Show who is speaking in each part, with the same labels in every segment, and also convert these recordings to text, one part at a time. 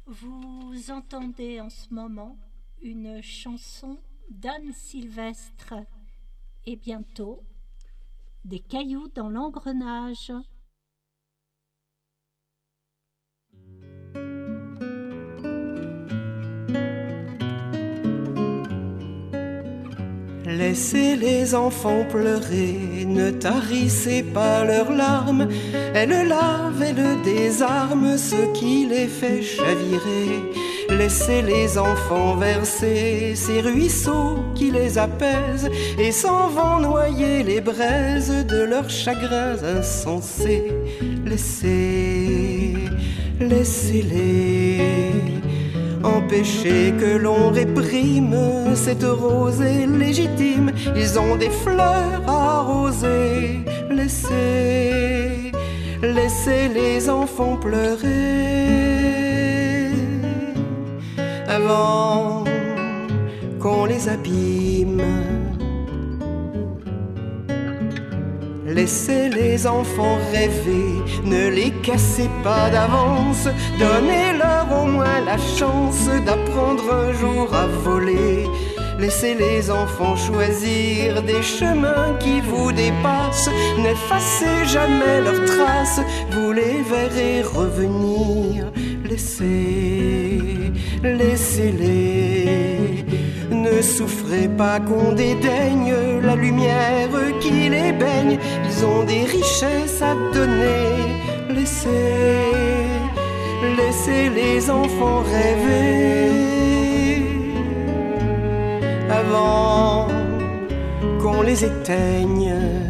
Speaker 1: Vous entendez en ce moment une chanson d'Anne Sylvestre et bientôt des cailloux dans l'engrenage.
Speaker 2: Laissez les enfants pleurer, ne tarissez pas leurs larmes. Elle lave, elle désarme ce qui les fait chavirer. Laissez les enfants verser ces ruisseaux qui les apaisent et s'en vont noyer les braises de leurs chagrins insensés. Laissez-les. Empêchez que l'on réprime cette rosée légitime. Ils ont des fleurs à arroser. Laissez les enfants pleurer avant qu'on les abîme. Laissez les enfants rêver, ne les cassez pas d'avance. Donnez-leur au moins la chance d'apprendre un jour à voler. Laissez les enfants choisir des chemins qui vous dépassent. N'effacez jamais leurs traces, vous les verrez revenir. Laissez-les. Ne souffrez pas qu'on dédaigne la lumière qui les baigne. Ils ont des richesses à donner. Laissez les enfants rêver avant qu'on les éteigne.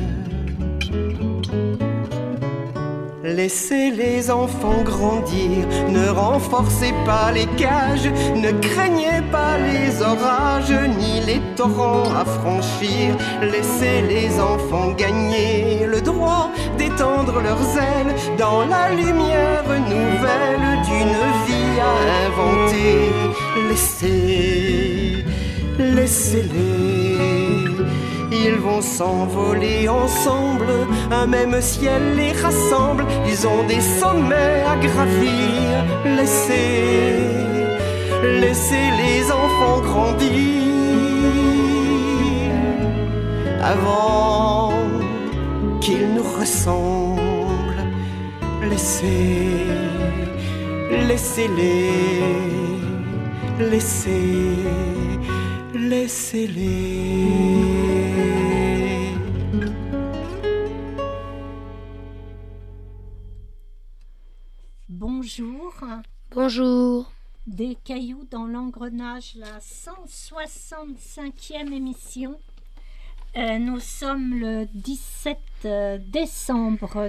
Speaker 2: Laissez les enfants grandir, ne renforcez pas les cages, ne craignez pas les orages ni les torrents à franchir. Laissez les enfants gagner le droit d'étendre leurs ailes dans la lumière nouvelle d'une vie à inventer. Laissez-les. Ils vont s'envoler ensemble, un même ciel les rassemble. Ils ont des sommets à gravir. Laissez les enfants grandir avant qu'ils nous ressemblent. Laissez-les.
Speaker 1: Bonjour.
Speaker 3: Bonjour.
Speaker 1: Des cailloux dans l'engrenage, la 165e émission. Nous sommes le 17 décembre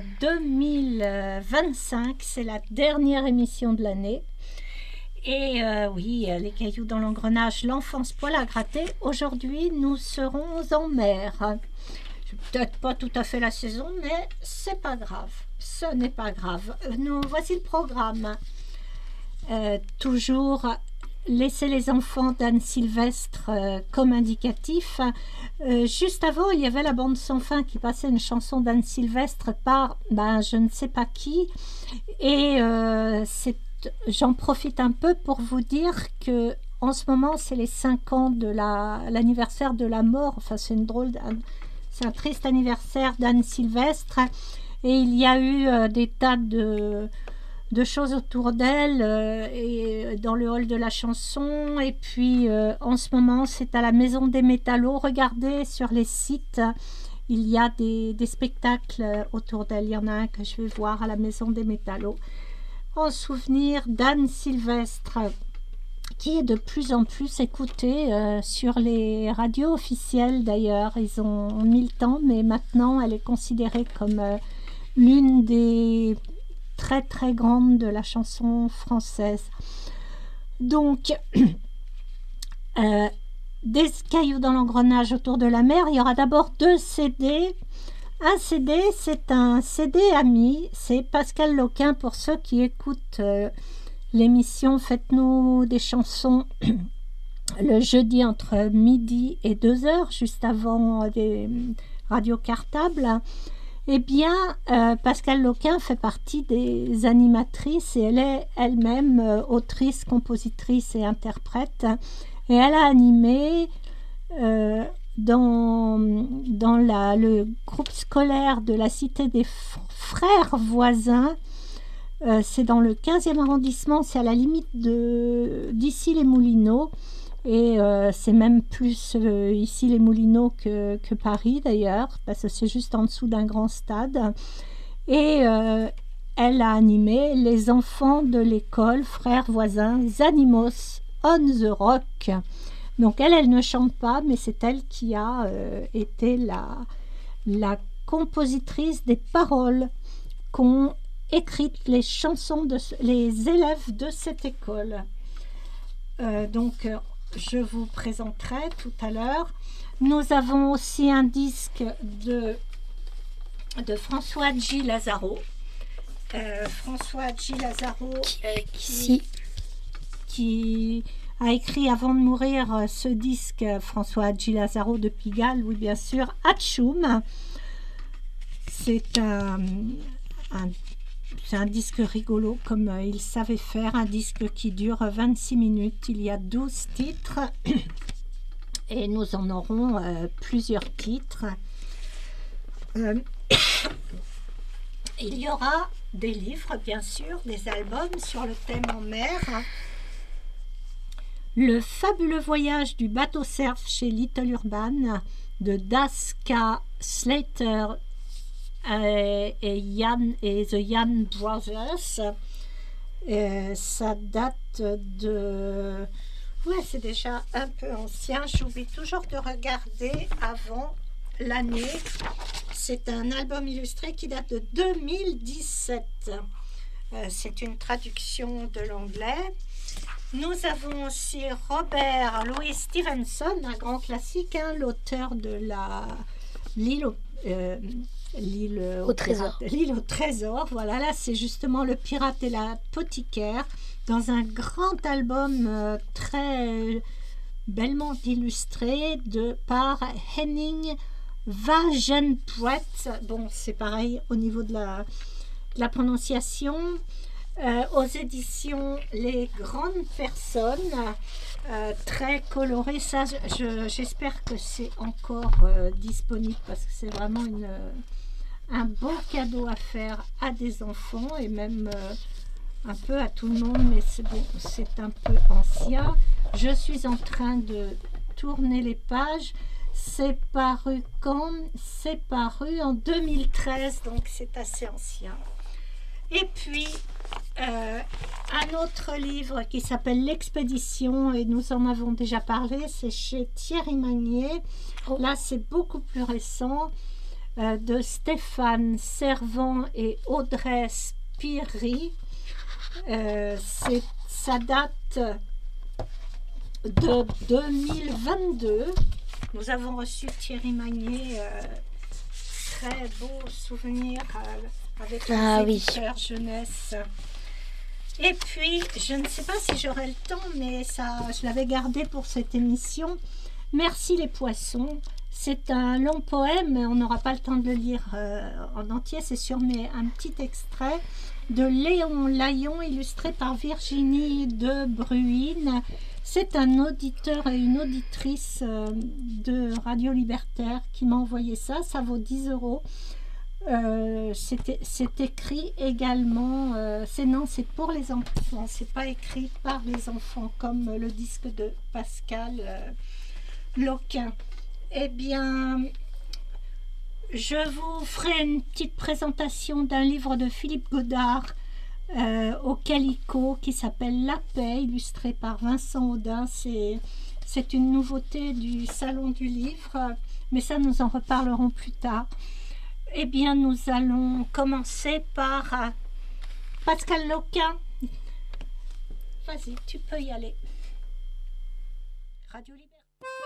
Speaker 1: 2025. C'est la dernière émission de l'année. Et oui, les cailloux dans l'engrenage, l'enfance poil à gratter. Aujourd'hui, nous serons en mer. Peut-être pas tout à fait la saison, mais c'est pas grave. Ce n'est pas grave. Voici le programme. Toujours laisser les enfants d'Anne Sylvestre comme indicatif. Juste avant, il y avait la bande sans fin qui passait une chanson d'Anne Sylvestre par je ne sais pas qui. Et j'en profite un peu pour vous dire que en ce moment, c'est les 5 ans de l'anniversaire de la mort. Enfin, c'est un triste anniversaire d'Anne Sylvestre. Et il y a eu des tas de choses autour d'elle et dans le hall de la chanson. Et puis, en ce moment, c'est à la Maison des Métallos. Regardez sur les sites, il y a des spectacles autour d'elle. Il y en a un que je vais voir à la Maison des Métallos en souvenir d'Anne Sylvestre, qui est de plus en plus écoutée sur les radios officielles d'ailleurs. Ils ont mis le temps, mais maintenant elle est considérée comme l'une des très très grandes de la chanson française. Donc, des cailloux dans l'engrenage autour de la mer. Il y aura d'abord 2 CD. Un CD, c'est un CD ami. C'est Pascal Loquin pour ceux qui écoutent l'émission Faites-nous des chansons le jeudi entre midi et 2h, juste avant des radios cartables. Eh bien, Pascale Loquin fait partie des animatrices et elle est elle-même autrice, compositrice et interprète. Et elle a animé dans le groupe scolaire de la cité des frères voisins. C'est dans le 15e arrondissement, c'est à la limite d'Issy-les-Moulineaux. Et c'est même plus ici les Moulineaux que Paris d'ailleurs, parce que c'est juste en dessous d'un grand stade. Et elle a animé les enfants de l'école Frères Voisins Animos on the Rock. Donc elle ne chante pas, mais c'est elle qui a été la compositrice des paroles qu'ont écrites les chansons les élèves de cette école. Je vous présenterai tout à l'heure. Nous avons aussi un disque de François G. Lazaro. François G. Lazaro qui a écrit avant de mourir ce disque, François G. Lazaro de Pigalle, oui bien sûr, Atchoum. C'est un disque rigolo comme il savait faire, un disque qui dure 26 minutes. Il y a 12 titres et nous en aurons plusieurs titres. Il y aura des livres, bien sûr, des albums sur le thème en mer. Le fabuleux voyage du bateau surf chez Little Urban de Daska Slater et The Yann Brothers. Ça date de... Ouais, c'est déjà un peu ancien. J'oublie toujours de regarder avant l'année. C'est un album illustré qui date de 2017. C'est une traduction de l'anglais. Nous avons aussi Robert Louis Stevenson, un grand classique, hein, l'auteur de l'île au trésor. Voilà, là c'est justement Le pirate et l'apothicaire dans un grand album très bellement illustré par Henning Wagenbrett. Bon, c'est pareil au niveau de la prononciation. Aux éditions Les Grandes Personnes, très coloré. Ça, j'espère que c'est encore disponible parce que c'est vraiment un beau cadeau à faire à des enfants et même un peu à tout le monde, mais c'est un peu ancien. Je suis en train de tourner les pages. C'est paru quand? C'est paru en 2013, donc c'est assez ancien. Et puis, un autre livre qui s'appelle L'Expédition, et nous en avons déjà parlé, c'est chez Thierry Magnier. Là, c'est beaucoup plus récent, de Stéphane Servant et Audrey Spiri. Ça date de 2022. Nous avons reçu Thierry Magnier, très beau souvenir avec les éditeurs jeunesse. Et puis, je ne sais pas si j'aurai le temps, mais ça, je l'avais gardé pour cette émission. Merci les poissons. C'est un long poème, mais on n'aura pas le temps de le lire en entier, c'est sûr, mais un petit extrait de Léon Layon, illustré par Virginie de Bruyn. C'est un auditeur et une auditrice de Radio Libertaire qui m'a envoyé ça. Ça vaut 10 €. C'est écrit également, c'est pour les enfants, c'est pas écrit par les enfants comme le disque de Pascale Loquin. Eh bien, je vous ferai une petite présentation d'un livre de Philippe Godard au Calico qui s'appelle La Paix, illustré par Vincent Audin. C'est une nouveauté du Salon du Livre, mais ça nous en reparlerons plus tard. Eh bien, nous allons commencer par Pascale Loquin. Vas-y, tu peux y aller. Radio Libertaire.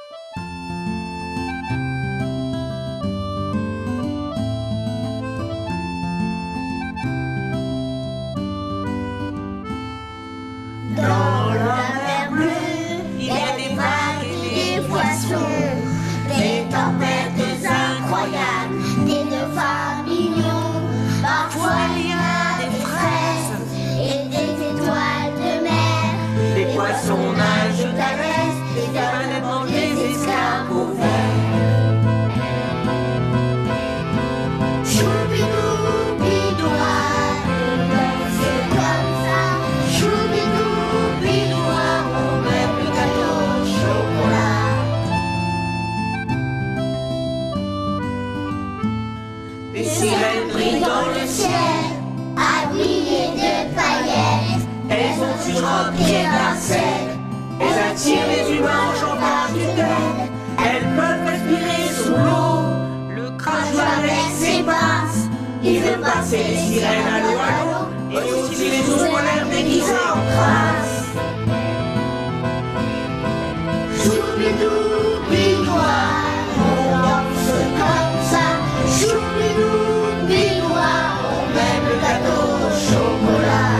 Speaker 3: Dans la mer bleue, il y a des vagues et des poissons, des tempêtes incroyables, des nœuds familiaux. son âge je caresse, des canettes dans des esclaves au vert.
Speaker 4: Choubidou, bidoua, on danse comme ça. Choubidou, bidoua, on met le gâteau au chocolat.
Speaker 3: Les sirènes brillent dans le ciel,
Speaker 4: Habillées de paillettes,
Speaker 3: elles ont une robe qui est d'arsène. Elles attirent les humains en chantant du thème. Elles peuvent respirer sous l'eau, le crash joue avec ses basses. Il veut passer les sirènes à l'eau, et aussi les ours polaires déguisés en crasse.
Speaker 4: choubidou, bidoua, on danse comme ça. Choubidou, bidoua, on met le gâteau au chocolat.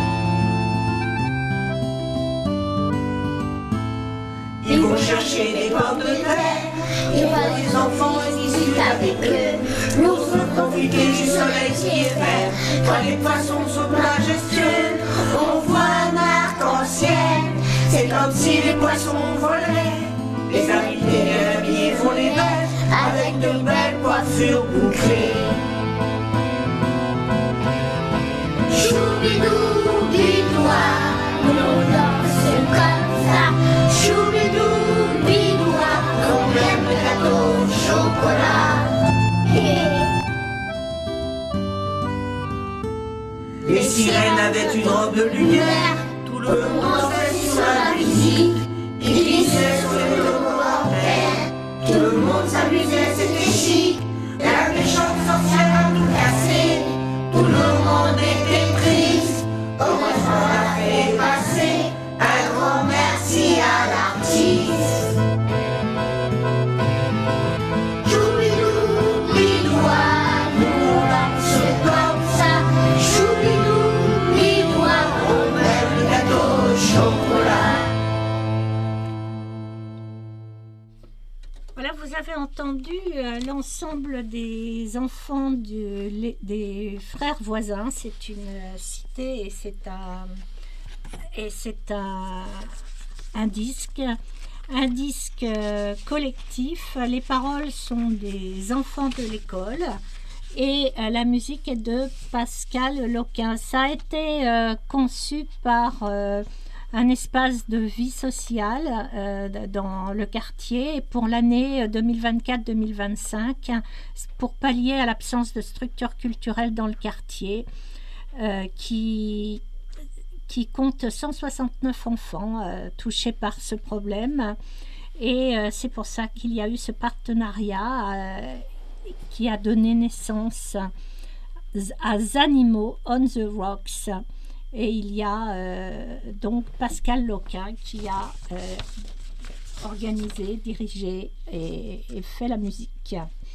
Speaker 3: Ils vont chercher des pommes de terre,
Speaker 4: Ils voient
Speaker 3: les enfants et ils discutent avec eux. L'ours veut profiter du soleil qui est vert. Quand les poissons sont majestueux, on voit un arc-en-ciel. C'est comme si les poissons volaient. Les invités bien habillés font les bêtes avec de belles coiffures bouclées.
Speaker 4: Choubidou, bidoua, on danse comme ça. Choubidou, bidoua, on met le gâteau au chocolat.
Speaker 3: Les sirènes avaient une robe de lumière. Tout le monde dansait sur la musique. Ils glissaient sur les commentaires. Tout le monde s'amusait, c'était chic. La méchante sorcière a tout cassé. Tout le monde était triste. Heureusement la fée est passée. Un grand merci à l'artiste.
Speaker 4: Choubidou, bidoua, nous on danse comme ça. Choubidou, bidoua, on met le gâteau au chocolat.
Speaker 1: Voilà, vous avez entendu l'ensemble des enfants des frères voisins. C'est une cité et c'est un disque collectif. Les paroles sont des enfants de l'école et la musique est de Pascal Loquin. Ça a été conçu par un espace de vie sociale dans le quartier pour l'année 2024-2025 pour pallier à l'absence de structure culturelle dans le quartier qui compte 169 enfants touchés par ce problème. Et c'est pour ça qu'il y a eu ce partenariat qui a donné naissance à Zanimo on the Rocks. Et il y a donc Pascal Loquin qui a organisé, dirigé et fait la musique.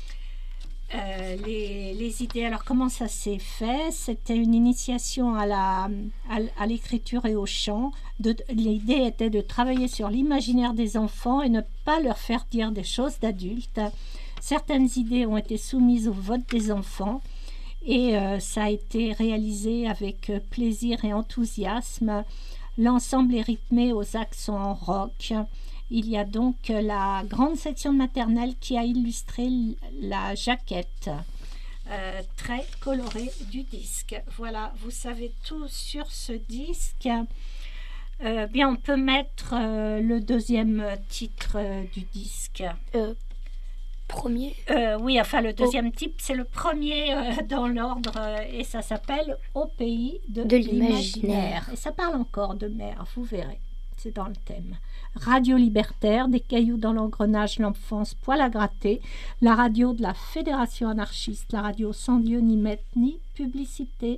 Speaker 1: Les idées, alors comment ça s'est fait? C'était une initiation à l'écriture et au chant. L'idée était de travailler sur l'imaginaire des enfants et ne pas leur faire dire des choses d'adultes. Certaines idées ont été soumises au vote des enfants et ça a été réalisé avec plaisir et enthousiasme. L'ensemble est rythmé aux accents rock. Il y a donc la grande section de maternelle qui a illustré la jaquette très colorée du disque. Voilà, vous savez tout sur ce disque. Bien, on peut mettre le deuxième titre du disque.
Speaker 5: Premier
Speaker 1: Oui, enfin le deuxième type, c'est le premier dans l'ordre et ça s'appelle Au pays de l'imaginaire. Et ça parle encore de mer, vous verrez, c'est dans le thème. Radio libertaire, des cailloux dans l'engrenage, l'enfance, poil à gratter, la radio de la Fédération anarchiste, la radio sans Dieu ni maître ni publicité,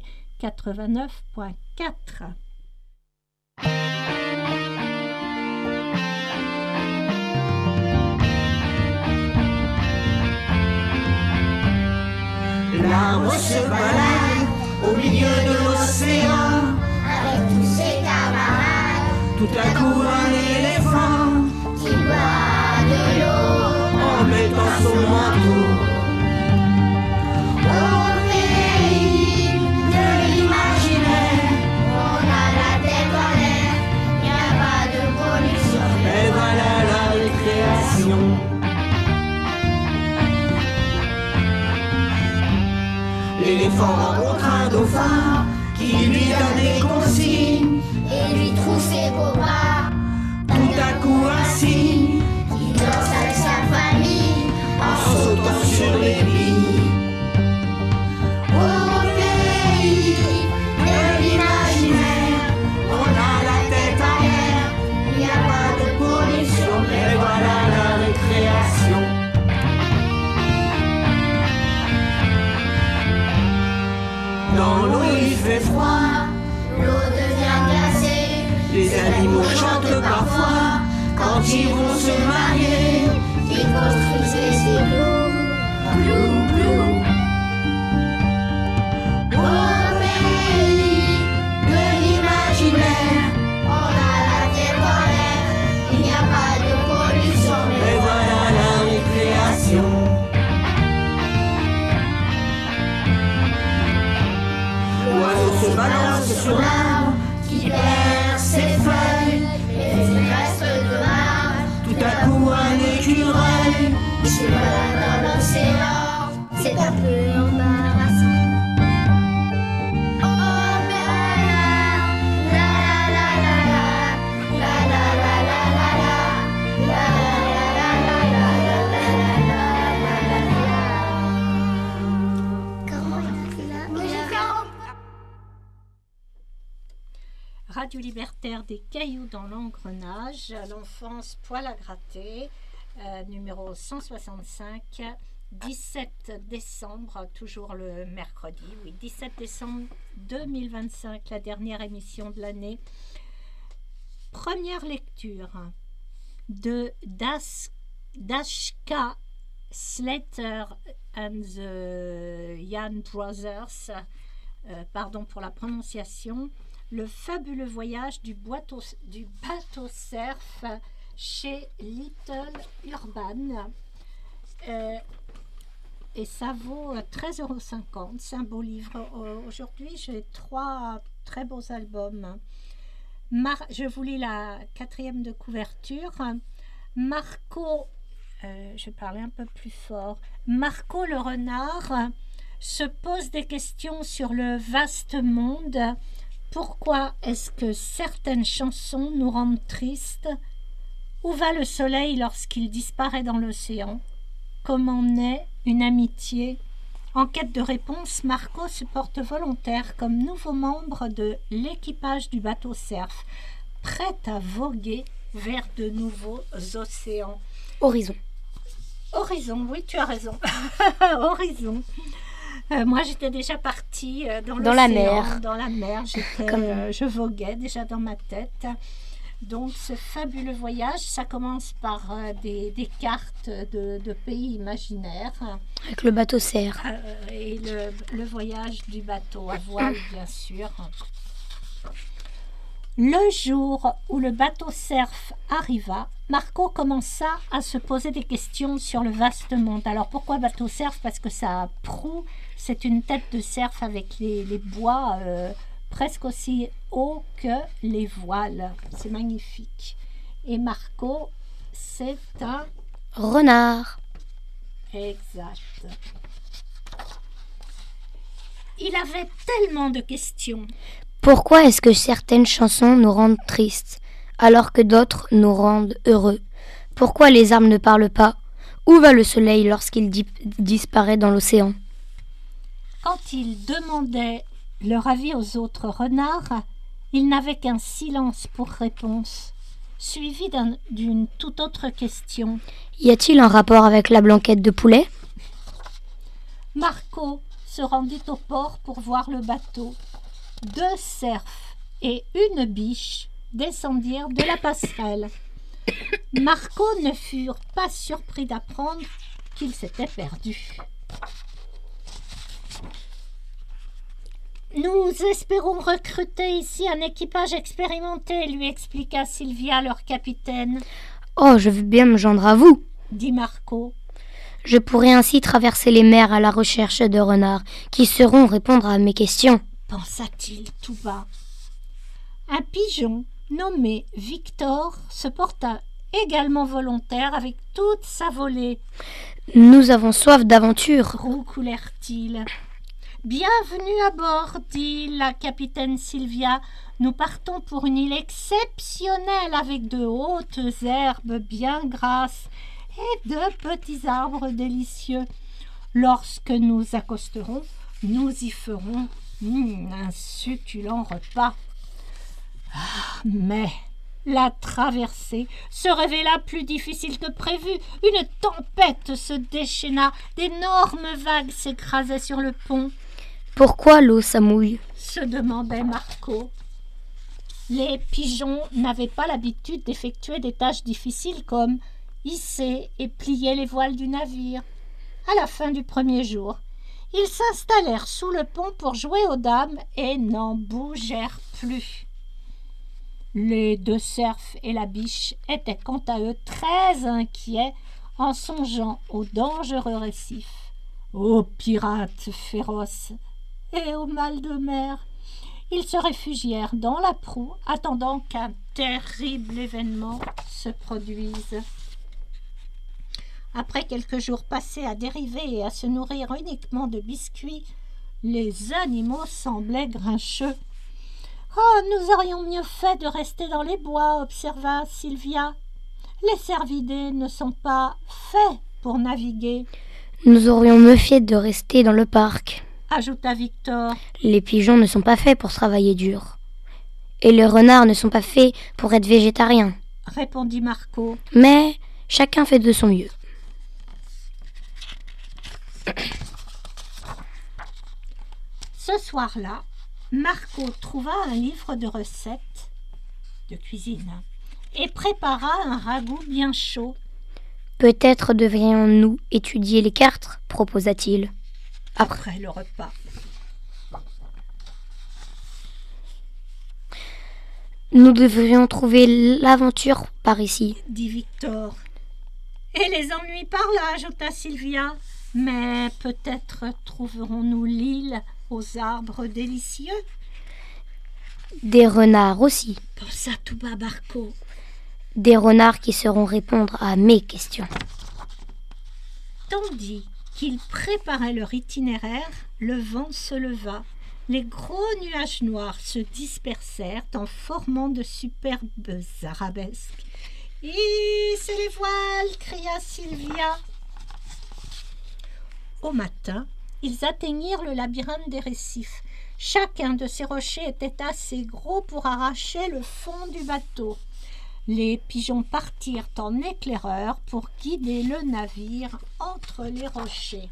Speaker 1: 89.4.
Speaker 3: L'arbre se balade au milieu de l'océan.
Speaker 4: Avec tous ses camarades
Speaker 3: Tout à coup un éléphant
Speaker 4: qui boit de l'eau.
Speaker 3: en mettant son manteau.
Speaker 4: Au pays de l'imaginaire, on a la tête en l'air, y a pas de
Speaker 3: l'amour chante parfois quand ils vont se marier.
Speaker 4: Ils construisent des igloos, glou, glou. Au pays de l'imaginaire, on a la terre dans l'air, il n'y a pas de pollution,
Speaker 3: Et voilà la récréation. L'oiseau se balance sur l'arbre
Speaker 4: qui perd ses feuilles, les restes de marbre.
Speaker 3: tout à coup un écureuil.
Speaker 4: Il se balade dans l'océan, c'est un peu embarrassant. Oh mer, la la la la la, la la la la la la, la la la la la la. Comment il dit là?
Speaker 1: Radio Libertaire des cailloux dans l'engrenage, l'enfance poil à gratter, numéro 165, 17 décembre, toujours le mercredi, oui, 17 décembre 2025, la dernière émission de l'année. Première lecture de Dashka Slater and the Yan Brothers, pardon pour la prononciation, le fabuleux voyage du bateau surf chez Little Urban. Et ça vaut 13,50 €. C'est un beau livre. Aujourd'hui, j'ai 3 très beaux albums. Je vous lis la 4e de couverture. Marco, je vais parler un peu plus fort. Marco le renard se pose des questions sur le vaste monde. Pourquoi est-ce que certaines chansons nous rendent tristes? Où va le soleil lorsqu'il disparaît dans l'océan? Comment naît une amitié? En quête de réponse, Marco se porte volontaire comme nouveau membre de l'équipage du bateau surf, prêt à voguer vers de nouveaux océans.
Speaker 5: Horizon.
Speaker 1: Horizon, oui, tu as raison. Horizon. Moi, j'étais déjà partie dans
Speaker 5: la mer.
Speaker 1: Dans la mer, je voguais déjà dans ma tête. Donc, ce fabuleux voyage, ça commence par des cartes de pays imaginaires.
Speaker 5: Avec le bateau cerf.
Speaker 1: Et le voyage du bateau à voile, bien sûr. Le jour où le bateau surf arriva, Marco commença à se poser des questions sur le vaste monde. Alors pourquoi bateau surf? Parce que ça a proue, c'est une tête de surf avec les bois presque aussi hauts que les voiles. C'est magnifique. Et Marco, c'est un
Speaker 5: renard.
Speaker 1: Exact. Il avait tellement de questions.
Speaker 5: Pourquoi est-ce que certaines chansons nous rendent tristes, alors que d'autres nous rendent heureux? Pourquoi les arbres ne parlent pas? Où va le soleil lorsqu'il disparaît dans l'océan?
Speaker 1: Quand il demandait leur avis aux autres renards, il n'avait qu'un silence pour réponse, suivi d'une toute autre question.
Speaker 5: Y a-t-il un rapport avec la blanquette de poulet?
Speaker 1: Marco se rendit au port pour voir le bateau. 2 cerfs et une biche descendirent de la passerelle. Marco ne fut pas surpris d'apprendre qu'il s'était perdu. Nous espérons recruter ici un équipage expérimenté, lui expliqua Sylvia, leur capitaine.
Speaker 5: Oh, je veux bien me joindre à vous,
Speaker 1: dit Marco.
Speaker 5: Je pourrais ainsi traverser les mers à la recherche de renards qui sauront répondre à mes questions,
Speaker 1: pensa-t-il tout bas. Un pigeon nommé Victor se porta également volontaire avec toute sa volée.
Speaker 5: Nous avons soif d'aventure,
Speaker 1: roucoulèrent-ils. Bienvenue à bord, dit la capitaine Sylvia. Nous partons pour une île exceptionnelle avec de hautes herbes bien grasses et de petits arbres délicieux. Lorsque nous accosterons, nous y ferons un succulent repas. Mais la traversée se révéla plus difficile que prévu. Une tempête se déchaîna, d'énormes vagues s'écrasaient sur le pont.
Speaker 5: Pourquoi l'eau s'amouille?
Speaker 1: Se demandait Marco. Les pigeons n'avaient pas l'habitude d'effectuer des tâches difficiles comme hisser et plier les voiles du navire. À la fin du premier jour, ils s'installèrent sous le pont pour jouer aux dames et n'en bougèrent plus. Les deux cerfs et la biche étaient quant à eux très inquiets en songeant aux dangereux récifs, aux pirates féroces et au mal de mer. Ils se réfugièrent dans la proue, attendant qu'un terrible événement se produise. Après quelques jours passés à dériver et à se nourrir uniquement de biscuits, les animaux semblaient grincheux. « Oh, nous aurions mieux fait de rester dans les bois, observa Sylvia. Les cervidés ne sont pas faits pour naviguer.
Speaker 5: Nous aurions mieux fait de rester dans le parc,
Speaker 1: ajouta Victor.
Speaker 5: Les pigeons ne sont pas faits pour travailler dur. Et les renards ne sont pas faits pour être végétariens,
Speaker 1: répondit Marco.
Speaker 5: Mais chacun fait de son mieux.
Speaker 1: Ce soir-là, Marco trouva un livre de recettes de cuisine et prépara un ragoût bien chaud.
Speaker 5: Peut-être devrions-nous étudier les cartes, proposa-t-il.
Speaker 1: Après le repas.
Speaker 5: Nous devrions trouver l'aventure par ici,
Speaker 1: dit Victor. Et les ennuis par là, ajouta Sylvia. Mais peut-être trouverons-nous l'île aux arbres délicieux.
Speaker 5: Des renards aussi.
Speaker 1: Pensa tout bas Marco.
Speaker 5: Des renards qui sauront répondre à mes questions.
Speaker 1: Tandis qu'ils préparaient leur itinéraire, le vent se leva. Les gros nuages noirs se dispersèrent en formant de superbes arabesques. « Hissez les voiles !» cria Sylvia. Au matin, ils atteignirent le labyrinthe des récifs. Chacun de ces rochers était assez gros pour arracher le fond du bateau. Les pigeons partirent en éclaireur pour guider le navire entre les rochers.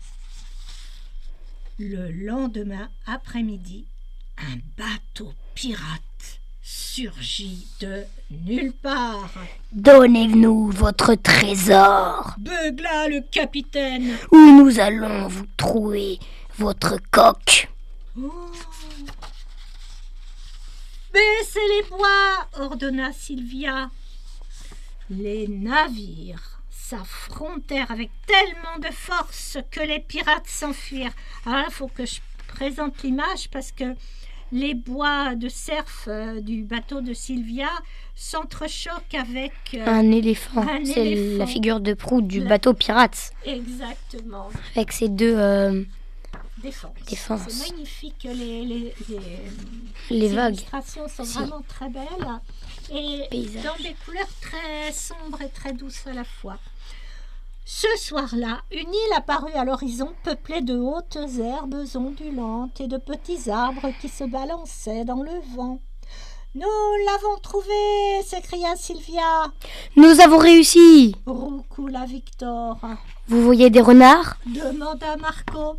Speaker 1: Le lendemain après-midi, un bateau pirate surgit de nulle part.
Speaker 5: « Donnez-nous votre trésor !»
Speaker 1: beugla le capitaine.
Speaker 5: « Ou nous allons vous trouer votre coque !»
Speaker 1: Oh. « Baissez les bois !» ordonna Sylvia. Les navires s'affrontèrent avec tellement de force que les pirates s'enfuirent. Alors, il faut que je présente l'image parce que les bois de cerf du bateau de Sylvia s'entrechoquent avec
Speaker 5: un éléphant. C'est la figure de proue du bateau pirate.
Speaker 1: Exactement.
Speaker 5: Avec ses deux
Speaker 1: défense.
Speaker 5: C'est
Speaker 1: magnifique.
Speaker 5: Les vagues.
Speaker 1: illustrations sont vraiment très belles et dans des couleurs très sombres et très douces à la fois. Ce soir-là, une île apparut à l'horizon peuplée de hautes herbes ondulantes et de petits arbres qui se balançaient dans le vent. « Nous l'avons trouvée !» s'écria Sylvia.
Speaker 5: « Nous avons réussi !»
Speaker 1: roucoula Victor.
Speaker 5: « Vous voyez des renards ?»
Speaker 1: demanda Marco.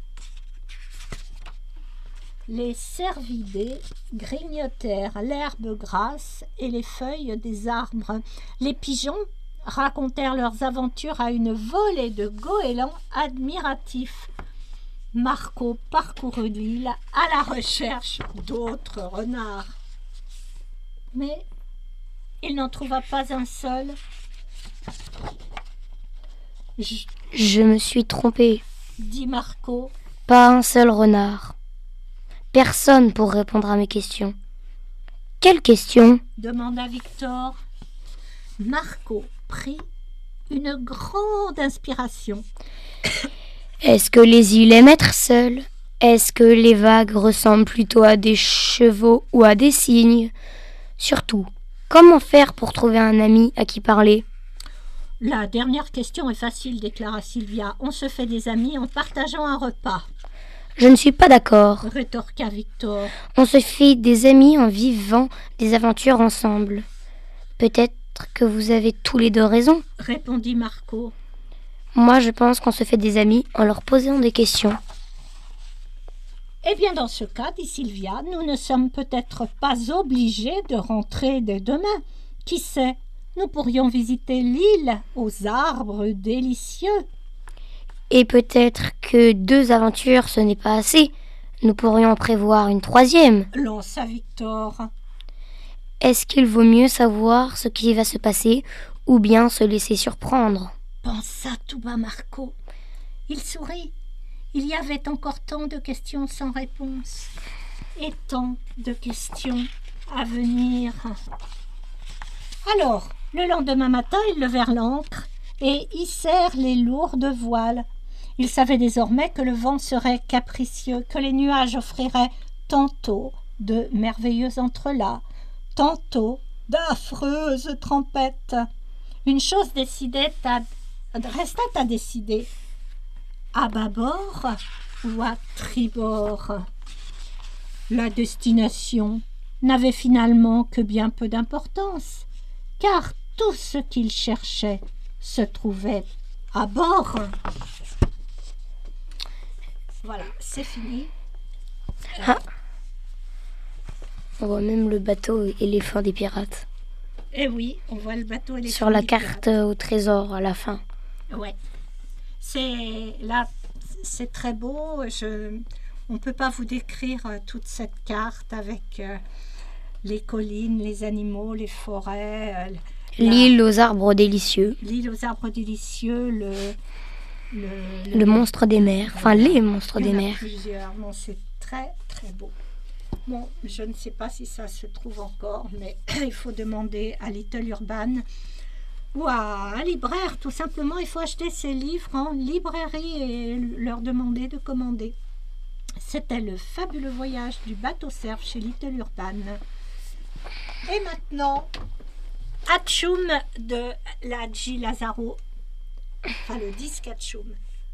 Speaker 1: Les cervidés grignotèrent l'herbe grasse et les feuilles des arbres. Les pigeons racontèrent leurs aventures à une volée de goélands admiratifs. Marco parcourut l'île à la recherche d'autres renards. Mais il n'en trouva pas un seul.
Speaker 5: Je me suis trompé,
Speaker 1: dit Marco.
Speaker 5: Pas un seul renard. Personne pour répondre à mes questions. Quelles questions ?
Speaker 1: demanda Victor. Marco prit une grande inspiration.
Speaker 5: Est-ce que les îles aiment être seules ? Est-ce que les vagues ressemblent plutôt à des chevaux ou à des cygnes ? Surtout, comment faire pour trouver un ami à qui parler ?
Speaker 1: La dernière question est facile, déclara Sylvia. On se fait des amis en partageant un repas.
Speaker 5: Je ne suis pas d'accord,
Speaker 1: rétorqua Victor.
Speaker 5: On se fait des amis en vivant des aventures ensemble. Peut-être que vous avez tous les deux raison,
Speaker 1: répondit Marco.
Speaker 5: Moi, je pense qu'on se fait des amis en leur posant des questions.
Speaker 1: Eh bien, dans ce cas, dit Sylvia, nous ne sommes peut-être pas obligés de rentrer dès demain. Qui sait, nous pourrions visiter l'île aux arbres délicieux.
Speaker 5: Et peut-être que 2 aventures, ce n'est pas assez. Nous pourrions prévoir une 3e.
Speaker 1: Lança Victor.
Speaker 5: Est-ce qu'il vaut mieux savoir ce qui va se passer ou bien se laisser surprendre?
Speaker 1: Pensa tout bas Marco. Il sourit. Il y avait encore tant de questions sans réponse et tant de questions à venir. Alors, le lendemain matin, ils levèrent l'ancre et hissèrent les lourdes voiles. Ils savaient désormais que le vent serait capricieux, que les nuages offriraient tantôt de merveilleux entrelacs, tantôt d'affreuses tempêtes. Une chose restait à décider. À bâbord ou à tribord. La destination n'avait finalement que bien peu d'importance, car tout ce qu'ils cherchaient se trouvait à bord. Voilà, c'est fini.
Speaker 5: On voit même le bateau éléphant des pirates.
Speaker 1: Eh oui, on voit le bateau éléphant
Speaker 5: sur la
Speaker 1: des
Speaker 5: carte
Speaker 1: pirates.
Speaker 5: au trésor à la fin.
Speaker 1: Ouais. C'est très beau. On ne peut pas vous décrire toute cette carte avec les collines, les animaux, les forêts.
Speaker 5: L'île aux arbres délicieux.
Speaker 1: L'île aux arbres délicieux,
Speaker 5: le monstre des mers. Enfin, les monstres des
Speaker 1: il y en a
Speaker 5: mers.
Speaker 1: plusieurs. Bon, c'est très, très beau. Bon, je ne sais pas si ça se trouve encore, mais il faut demander à Little Urban ou à un libraire, tout simplement. Il faut acheter ces livres en librairie et leur demander de commander. C'était le fabuleux voyage du bateau cerf chez Little Urban. Et maintenant, Hatchoum de la J. Lazaro, enfin le disque Hatchoum.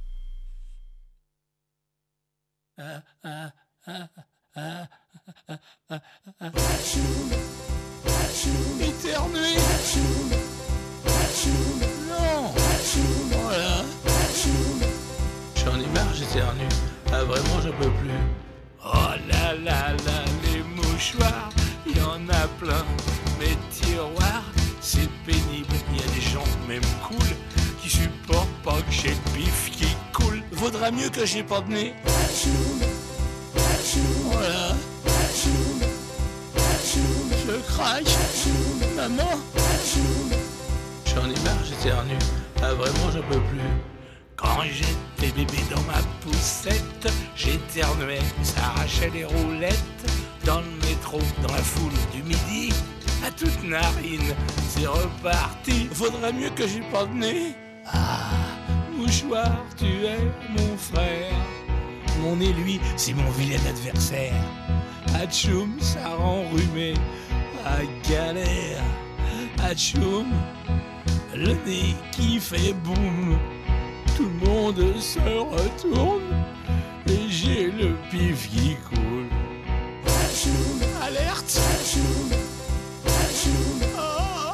Speaker 6: Éternuer. Non. Voilà. J'en ai marre, j'éternue. Ah vraiment, j'en peux plus. Oh là là là, les mouchoirs, il y en a plein. Mes tiroirs, c'est pénible. Il y a des gens, même cool, qui supportent pas que j'ai le pif qui coule. Vaudra mieux que j'ai pas de nez. Voilà. Je craque. Maman. J'en ai marre, j'éternue. Ah vraiment, j'en peux plus. Quand j'étais bébé dans ma poussette, j'éternuais, ça arrachait les roulettes. Dans le métro, dans la foule du midi, à toute narine, c'est reparti. Vaudrait mieux que j'ai pas de nez. Ah, mouchoir, tu es mon frère. Mon nez, lui, c'est mon vilain adversaire. Hatchoum, ça rend rhumé. Ah, galère. Hatchoum, le nez qui fait boum. Tout le monde se retourne et j'ai le pif qui coule. Alerte! Oh.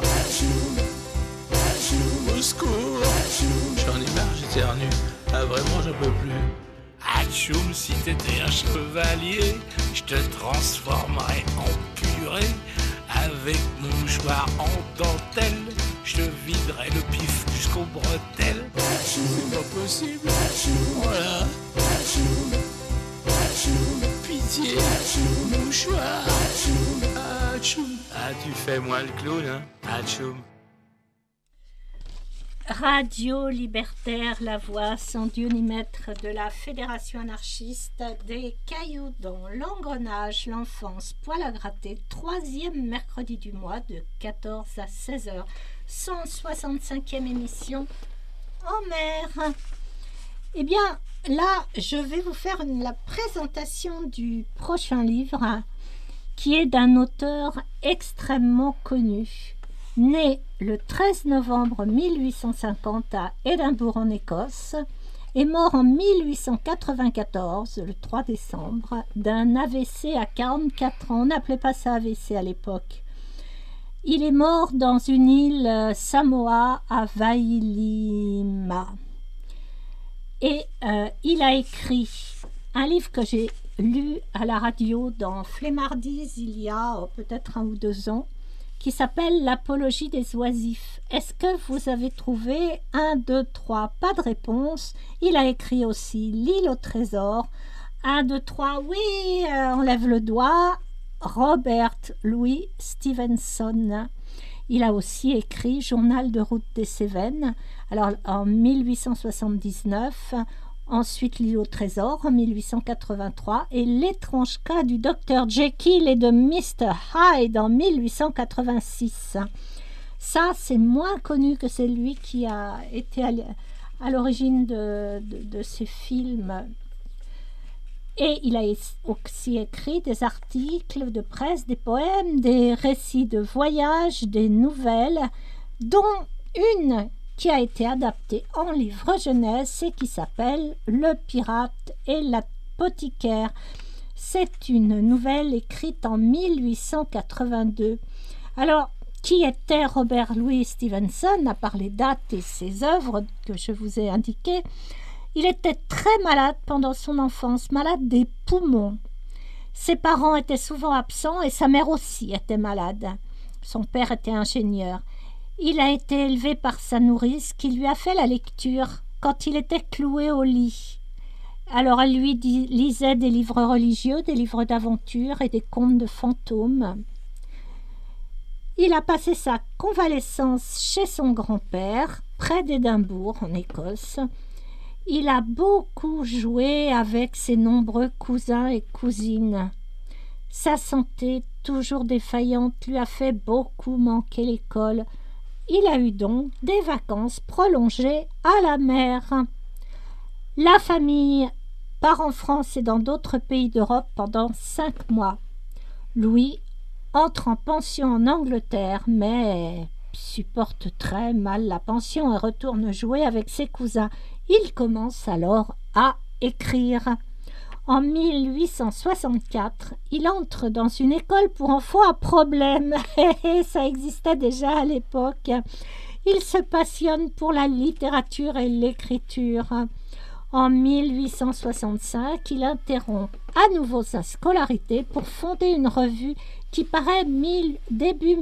Speaker 6: Au secours! J'en ai marre, j'éternue. Ah vraiment, j'en peux plus. Hatchoum, si t'étais un chevalier, je te transformerais en purée. Avec mon mouchoir en dentelle, je te viderai le pif jusqu'aux bretelles. C'est pas possible. Voilà. Pitié. Mouchoir. Hatchoum. Ah, tu fais moi le clown, hein. Hatchoum.
Speaker 1: Radio Libertaire, la voix sans Dieu ni maître de la Fédération anarchiste des cailloux dans l'engrenage, l'enfance, poil à gratter, 3e mercredi du mois de 14 à 16h, 165e émission en mer. Eh bien, là, je vais vous faire la présentation du prochain livre qui est d'un auteur extrêmement connu. Né le 13 novembre 1850 à Édimbourg en Écosse et mort en 1894, le 3 décembre, d'un AVC à 44 ans. On n'appelait pas ça AVC à l'époque. Il est mort dans une île Samoa à Vailima. Et il a écrit un livre que j'ai lu à la radio dans Flemmardise il y a peut-être 1 ou 2 ans, qui s'appelle l'apologie des oisifs. Est-ce que vous avez trouvé 1, 2, 3? Pas de réponse. Il a écrit aussi L'île au trésor. 1, 2, 3, oui, on lève le doigt. Robert Louis Stevenson. Il a aussi écrit Journal de route des Cévennes, alors en 1879, ensuite L'île au trésor en 1883 et L'étrange cas du docteur Jekyll et de Mr. Hyde en 1886. Ça, c'est moins connu que c'est lui qui a été à l'origine de ces films. Et il a aussi écrit des articles de presse, des poèmes, des récits de voyage, des nouvelles, dont une qui a été adaptée en livre jeunesse et qui s'appelle Le pirate et l'apothicaire. C'est une nouvelle écrite en 1882. Alors, qui était Robert Louis Stevenson, à part les dates et ses œuvres que je vous ai indiquées? Il était très malade pendant son enfance, malade des poumons. Ses parents étaient souvent absents et sa mère aussi était malade. Son père était ingénieur. Il a été élevé par sa nourrice qui lui a fait la lecture quand il était cloué au lit. Alors elle lui lisait des livres religieux, des livres d'aventure et des contes de fantômes. Il a passé sa convalescence chez son grand-père, près d'Édimbourg, en Écosse. Il a beaucoup joué avec ses nombreux cousins et cousines. Sa santé, toujours défaillante, lui a fait beaucoup manquer l'école. Il a eu donc des vacances prolongées à la mer. La famille part en France et dans d'autres pays d'Europe pendant 5 mois. Louis entre en pension en Angleterre, mais supporte très mal la pension et retourne jouer avec ses cousins. Il commence alors à écrire. En 1864, il entre dans une école pour enfants à problème. Ça existait déjà à l'époque. Il se passionne pour la littérature et l'écriture. En 1865, il interrompt à nouveau sa scolarité pour fonder une revue qui paraît début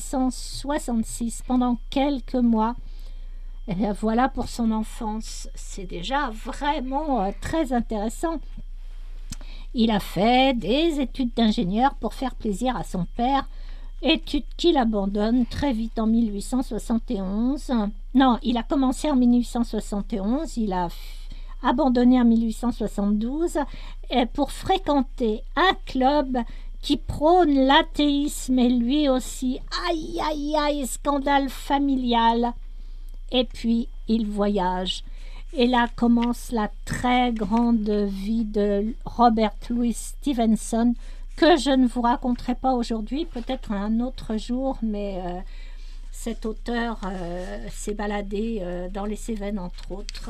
Speaker 1: 1866, pendant quelques mois. Et bien voilà pour son enfance. C'est déjà vraiment très intéressant. Il a fait des études d'ingénieur pour faire plaisir à son père, études qu'il abandonne très vite en 1871. Non, il a commencé en 1871, il a abandonné en 1872 pour fréquenter un club qui prône l'athéisme et lui aussi. Aïe, aïe, aïe, scandale familial. Et puis, il voyage. Et là commence la très grande vie de Robert Louis Stevenson, que je ne vous raconterai pas aujourd'hui, peut-être un autre jour, mais cet auteur s'est baladé dans les Cévennes, entre autres.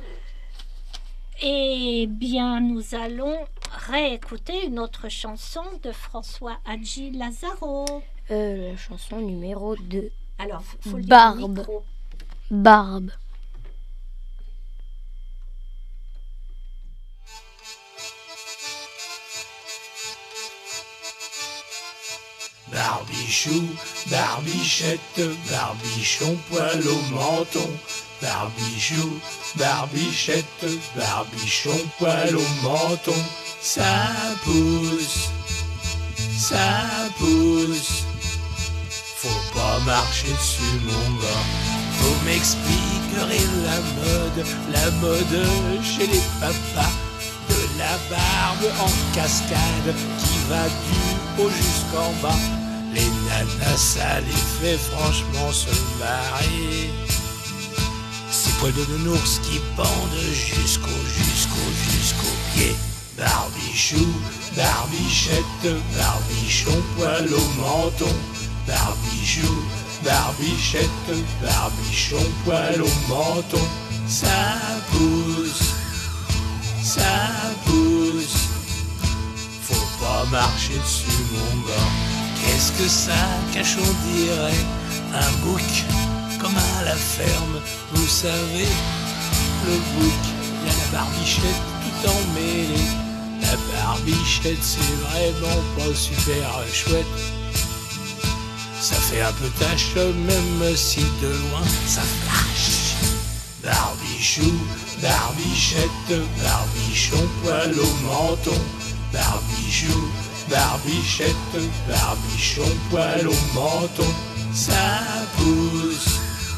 Speaker 1: Eh bien, nous allons réécouter une autre chanson de François Hadji Lazaro.
Speaker 5: La chanson numéro 2.
Speaker 1: Alors, faut le dire au
Speaker 5: Barbe.
Speaker 1: micro.
Speaker 5: Barbe.
Speaker 6: Barbichou, barbichette, barbichon, poil au menton. Barbichou, barbichette, barbichon, poil au menton. Ça pousse, ça pousse. Faut pas marcher dessus, mon gars. Vous m'expliquerez la mode chez les papas. De la barbe en cascade qui va du haut jusqu'en bas. Les nanas, ça les fait franchement se marrer. Ces poils de nounours qui pendent jusqu'au pied. Barbichou, barbichette, barbichon, poil au menton. Barbichou, barbichette, barbichon, poil au menton. Ça pousse, ça pousse. Faut pas marcher dessus, mon gars. Qu'est-ce que ça cache, on dirait un bouc, comme à la ferme, vous savez. Le bouc, il y a la barbichette tout emmêlée. La La barbichette, c'est vraiment pas super chouette. Ça fait un peu tache, même si de loin ça flash. Barbichou, barbichette, barbichon, poil au menton. Barbichou, barbichette, barbichon, poil au menton. Ça pousse,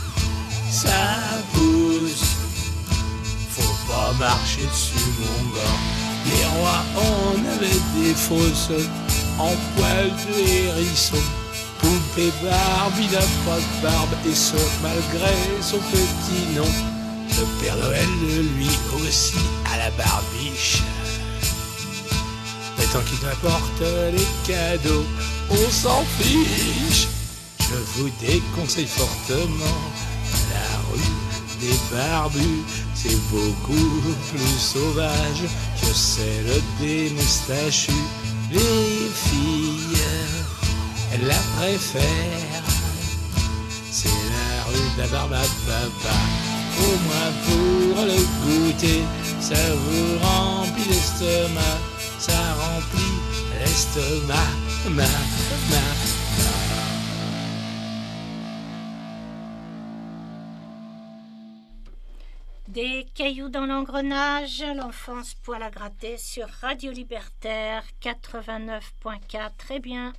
Speaker 6: faut pas marcher dessus mon gars. Les rois en avaient des fausses en poil de hérisson. Poupée Barbie n'a pas de barbe et sauf malgré son petit nom. Le Père Noël, lui aussi, a la barbiche. Mais tant qu'il apporte les cadeaux, on s'en fiche. Je vous déconseille fortement la rue des barbus. C'est beaucoup plus sauvage que celle des moustachus. Les filles, elles la préfèrent. C'est la rue de la barbe à papa. Au moins pour le goûter, ça vous remplit l'estomac. Ça remplit l'estomac,
Speaker 1: Des cailloux dans l'engrenage, l'enfance poil à gratter sur Radio Libertaire 89.4. Très bien.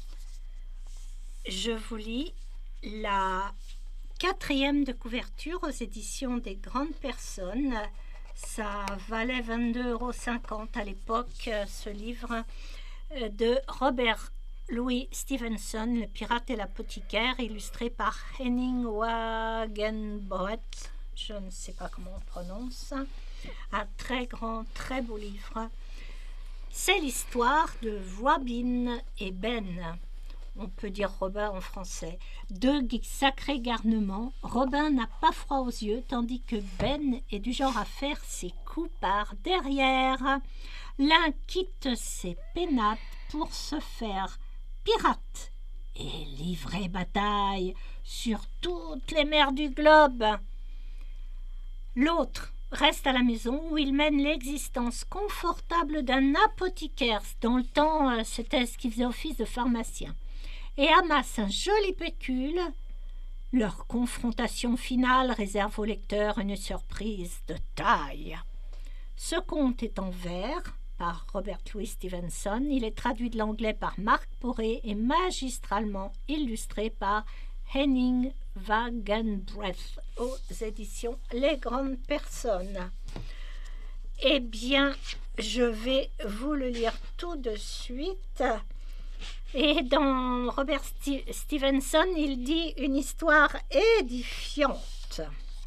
Speaker 1: Je vous lis la 4e de couverture aux éditions des Grandes Personnes. Ça valait 22,50 € à l'époque, ce livre de Robert Louis Stevenson, Le pirate et l'apothicaire, illustré par Henning Wagenbrett. Je ne sais pas comment on prononce. Un très grand, très beau livre. C'est l'histoire de Robin et Ben. On peut dire Robin en français. Deux sacrés garnements. Robin n'a pas froid aux yeux, tandis que Ben est du genre à faire ses coups par derrière. L'un quitte ses pénates pour se faire pirate et livrer bataille sur toutes les mers du globe. L'autre reste à la maison où il mène l'existence confortable d'un apothicaire. Dans le temps, c'était ce qui faisait office de pharmacien. Et amasse un joli pécule. Leur confrontation finale réserve au lecteur une surprise de taille. Ce conte est en vers par Robert Louis Stevenson. Il est traduit de l'anglais par Marc Poré et magistralement illustré par Henning Wagenbrett aux éditions Les Grandes Personnes. Eh bien, je vais vous le lire tout de suite. Et dans Robert Stevenson, il dit une histoire édifiante.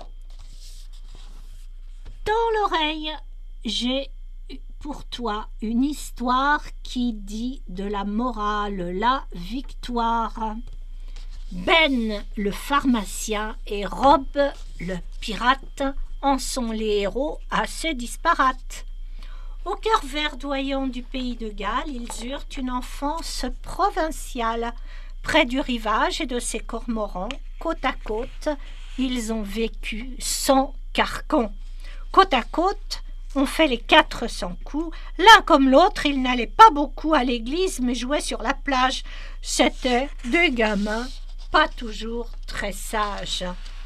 Speaker 1: Dans l'oreille, j'ai pour toi une histoire qui dit de la morale, la victoire. Ben, le pharmacien, et Rob, le pirate, en sont les héros assez disparates. Au cœur verdoyant du pays de Galles, ils eurent une enfance provinciale. Près du rivage et de ses cormorans, côte à côte, ils ont vécu sans carcan. Côte à côte, on fait les 400 coups. L'un comme l'autre, ils n'allaient pas beaucoup à l'église, mais jouaient sur la plage. C'étaient des gamins, pas toujours très sages.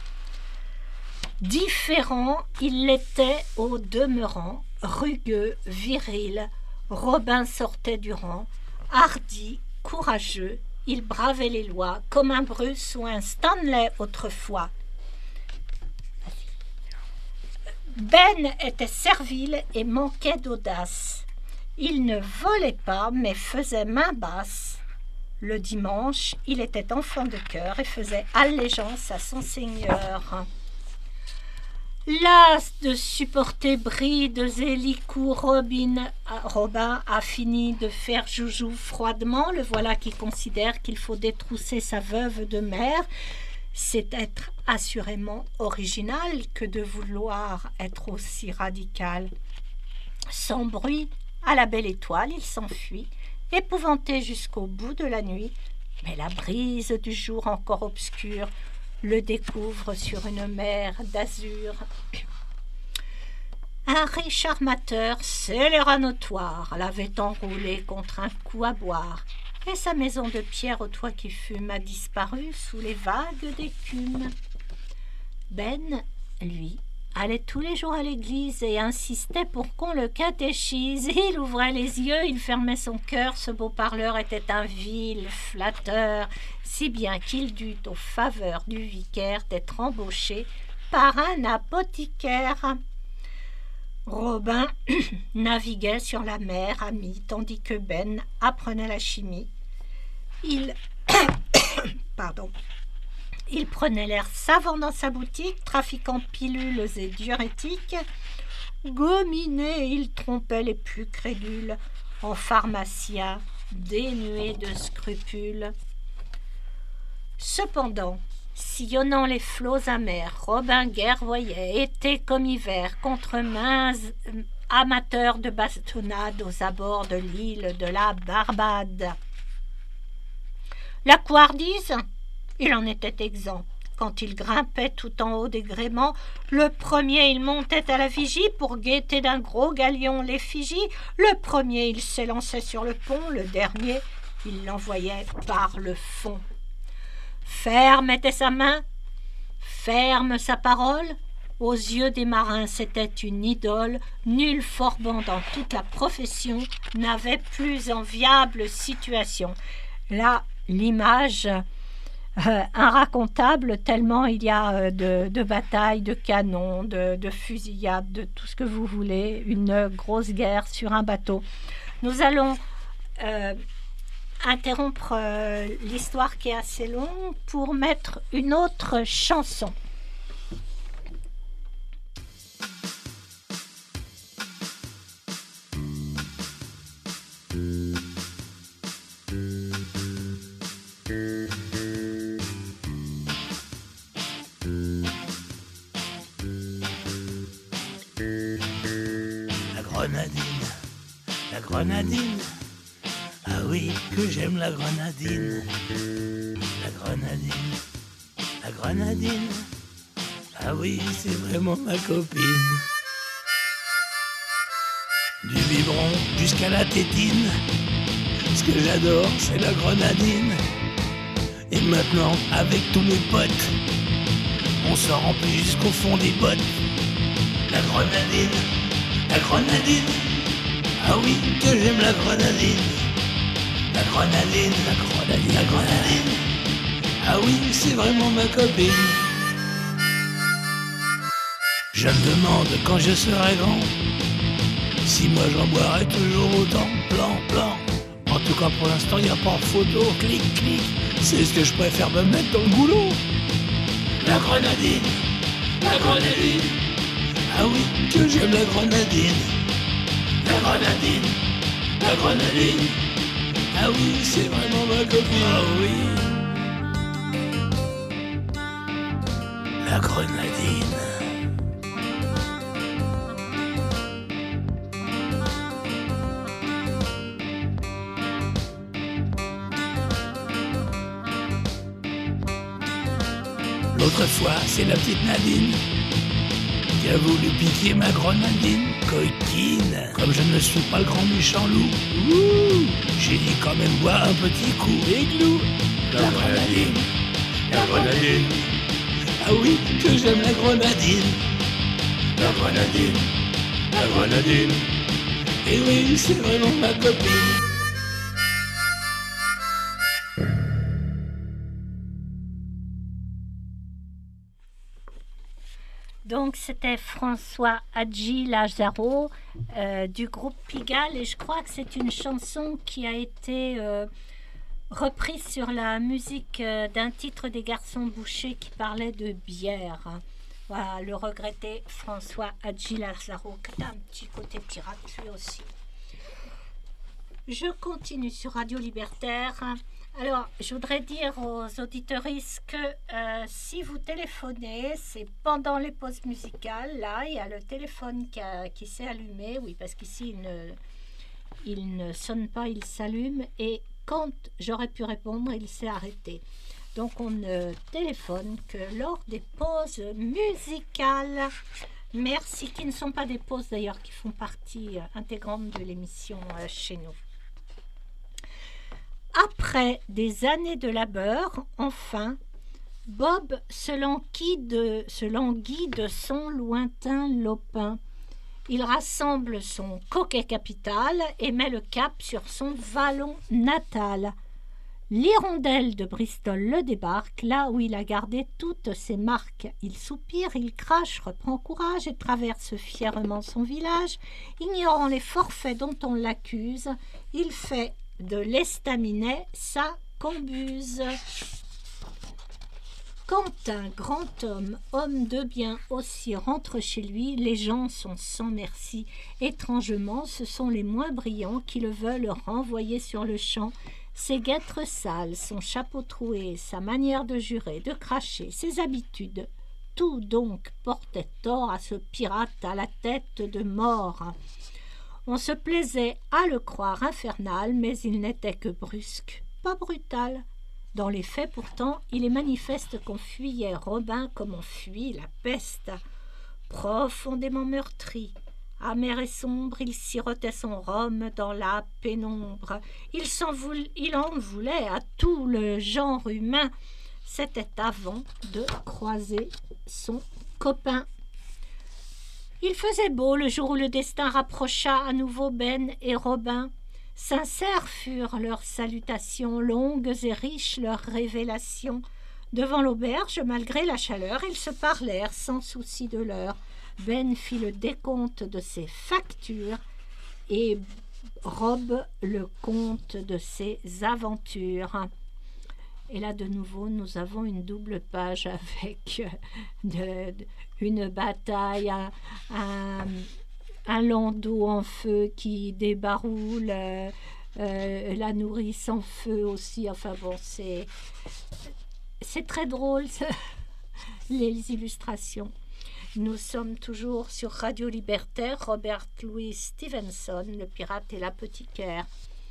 Speaker 1: Différents, ils l'étaient au demeurant. Rugueux, viril, Robin sortait du rang, hardi, courageux, il bravait les lois, comme un Bruce ou un Stanley autrefois. Ben était servile et manquait d'audace. Il ne volait pas, mais faisait main basse. Le dimanche, il était enfant de cœur et faisait allégeance à son seigneur. Las de supporter brides et licous, Robin a fini de faire joujou froidement. Le voilà qui considère qu'il faut détrousser sa veuve de mère. C'est être assurément original que de vouloir être aussi radical. Sans bruit, à la belle étoile, il s'enfuit, épouvanté jusqu'au bout de la nuit. Mais la brise du jour encore obscure le découvre sur une mer d'azur. Un riche armateur, scélérat notoire, l'avait enroulé contre un coup à boire, et sa maison de pierre au toit qui fume a disparu sous les vagues d'écume. Ben, lui, allait tous les jours à l'église et insistait pour qu'on le catéchise. Il ouvrait les yeux, il fermait son cœur, ce beau parleur était un vil flatteur, si bien qu'il dut, aux faveurs du vicaire, d'être embauché par un apothicaire. Robin naviguait sur la mer ami, tandis que Ben apprenait la chimie. Il prenait l'air savant dans sa boutique, trafiquant pilules et diurétiques. Gominé, il trompait les plus crédules, en pharmacien, dénué de scrupules. Cependant, sillonnant les flots amers, Robin guerroyait, été comme hiver, contre mains amateurs de bastonnade aux abords de l'île de la Barbade. La couardise, il en était exempt. Quand il grimpait tout en haut des gréements, le premier il montait à la vigie pour guetter d'un gros galion l'effigie. Le premier il s'élançait sur le pont, le dernier il l'envoyait par le fond. Ferme était sa main, ferme sa parole. Aux yeux des marins, c'était une idole. Nul forban dans toute la profession n'avait plus enviable situation. Là, l'image inracontable, tellement il y a de batailles, de canons, de fusillades, de tout ce que vous voulez, une grosse guerre sur un bateau. Nous allons interrompre l'histoire qui est assez longue pour mettre une autre chanson.
Speaker 6: La grenadine, ah oui, que j'aime la grenadine. La grenadine, ah oui, c'est vraiment ma copine. Du biberon jusqu'à la tétine, ce que j'adore, c'est la grenadine. Et maintenant, avec tous mes potes, on se remplit jusqu'au fond des bottes. La grenadine, ah oui, que j'aime la grenadine. La grenadine, ah oui, c'est vraiment ma copine. Je me demande quand je serai grand si moi j'en boirai toujours autant. Plan. En tout cas pour l'instant il n'y a pas de photo. Clic, c'est ce que je préfère me mettre dans le boulot. La grenadine, ah oui, que j'aime la grenadine. La grenadine, ah oui, c'est vraiment ma copine. Ah oui, la grenadine. L'autre fois, c'est la petite Nadine qui a voulu piquer ma grenadine. Coquine, comme je ne suis pas le grand méchant loup, j'ai dit quand même boire un petit coup. Églou, la grenadine, ah oui, que j'aime la grenadine. La grenadine, et oui, c'est vraiment ma copine.
Speaker 1: Donc c'était François Hadji Lazaro du groupe Pigalle, et je crois que c'est une chanson qui a été reprise sur la musique d'un titre des Garçons Bouchers qui parlait de bière. Voilà, le regretté François Hadji Lazaro, qui a un petit côté pirate lui aussi. Je continue sur Radio Libertaire. Alors, je voudrais dire aux auditeuristes que si vous téléphonez, c'est pendant les pauses musicales. Là, il y a le téléphone qui s'est allumé. Oui, parce qu'ici, il ne sonne pas, il s'allume. Et quand j'aurais pu répondre, il s'est arrêté. Donc, on ne téléphone que lors des pauses musicales. Merci, qui ne sont pas des pauses d'ailleurs, qui font partie intégrante de l'émission chez nous. Après des années de labeur, enfin, Bob se languit de son lointain lopin. Il rassemble son coquet capital et met le cap sur son vallon natal. L'hirondelle de Bristol le débarque, là où il a gardé toutes ses marques. Il soupire, il crache, reprend courage et traverse fièrement son village, ignorant les forfaits dont on l'accuse. Il fait de l'estaminet sa cambuse. Quand un grand homme de bien aussi, rentre chez lui, les gens sont sans merci. Étrangement, ce sont les moins brillants qui le veulent renvoyer sur le champ. Ses guêtres sales, son chapeau troué, sa manière de jurer, de cracher, ses habitudes, tout donc portait tort à ce pirate à la tête de mort. On se plaisait à le croire infernal, mais il n'était que brusque, pas brutal. Dans les faits, pourtant, il est manifeste qu'on fuyait Robin comme on fuit la peste. Profondément meurtri, amer et sombre, il sirotait son rhum dans la pénombre. Il en voulait à tout le genre humain. C'était avant de croiser son copain. Il faisait beau le jour où le destin rapprocha à nouveau Ben et Robin. Sincères furent leurs salutations, longues et riches leurs révélations. Devant l'auberge, malgré la chaleur, ils se parlèrent sans souci de l'heure. Ben fit le décompte de ses factures et Rob le compte de ses aventures. Et là, de nouveau, nous avons une double page avec une bataille, un landau en feu qui débaroule, la nourrice en feu aussi. Enfin bon, c'est très drôle, les illustrations. Nous sommes toujours sur Radio Libertaire, Robert Louis Stevenson, Le pirate et l'apothicaire.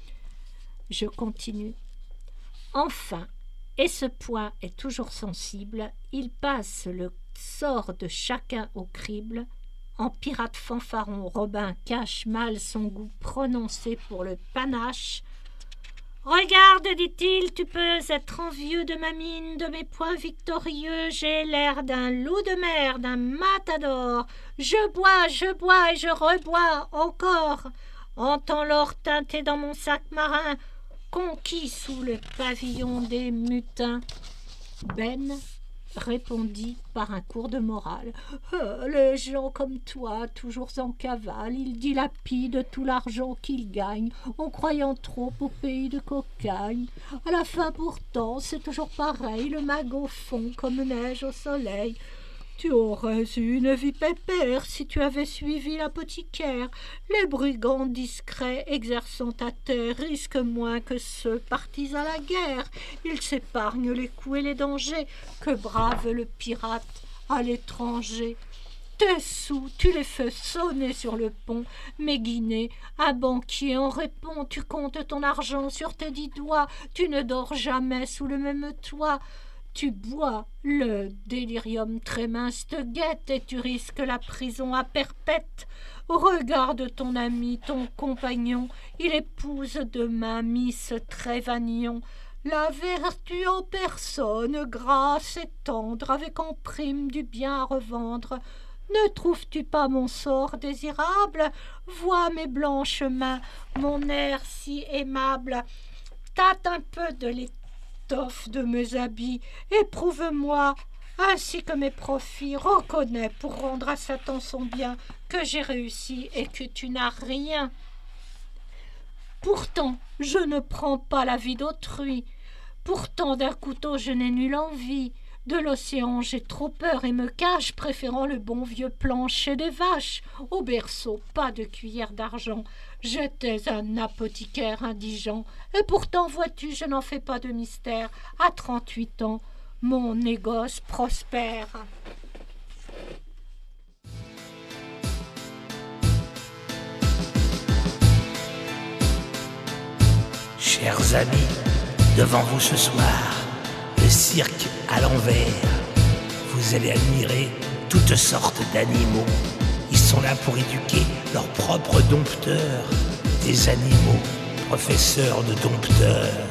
Speaker 1: Je continue. Enfin, et ce point est toujours sensible, il passe le sort de chacun au crible. En pirate fanfaron, Robin cache mal son goût prononcé pour le panache. « Regarde, dit-il, tu peux être envieux de ma mine, de mes poings victorieux. J'ai l'air d'un loup de mer, d'un matador. Je bois et je rebois encore. Entends l'or teinté dans mon sac marin, conquis sous le pavillon des mutins. » Ben répondit par un cours de morale. « Les gens comme toi, toujours en cavale, ils dilapident tout l'argent qu'ils gagnent en croyant trop au pays de cocagne. À la fin pourtant, c'est toujours pareil, le magot fond comme neige au soleil. Tu aurais eu une vie pépère si tu avais suivi l'apothicaire. Les brigands discrets exerçant à terre risquent moins que ceux partis à la guerre. Ils s'épargnent les coups et les dangers que brave le pirate à l'étranger. Tes sous, tu les fais sonner sur le pont. Mais Guinée, un banquier en répond. Tu comptes ton argent sur tes 10 doigts. Tu ne dors jamais sous le même toit. Tu bois, le délirium très mince te guette et tu risques la prison à perpète. Regarde ton ami, ton compagnon, il épouse demain Miss Trévagnon. La vertu en personne, grasse et tendre, avec en prime du bien à revendre. Ne trouves-tu pas mon sort désirable? Vois mes blanches mains, mon air si aimable. Tâte un peu de l'étoffe de mes habits, éprouve-moi, ainsi que mes profits, reconnais pour rendre à Satan son bien, que j'ai réussi et que tu n'as rien. Pourtant, je ne prends pas la vie d'autrui, pourtant d'un couteau je n'ai nulle envie, de l'océan j'ai trop peur et me cache, préférant le bon vieux plancher des vaches. Au berceau, pas de cuillère d'argent, j'étais un apothicaire indigent, et pourtant, vois-tu, je n'en fais pas de mystère. À 38 ans, mon négoce prospère.
Speaker 6: Chers amis, devant vous ce soir, le cirque à l'envers. Vous allez admirer toutes sortes d'animaux. Ils sont là pour éduquer leurs propres dompteurs. Des animaux, professeurs de dompteurs.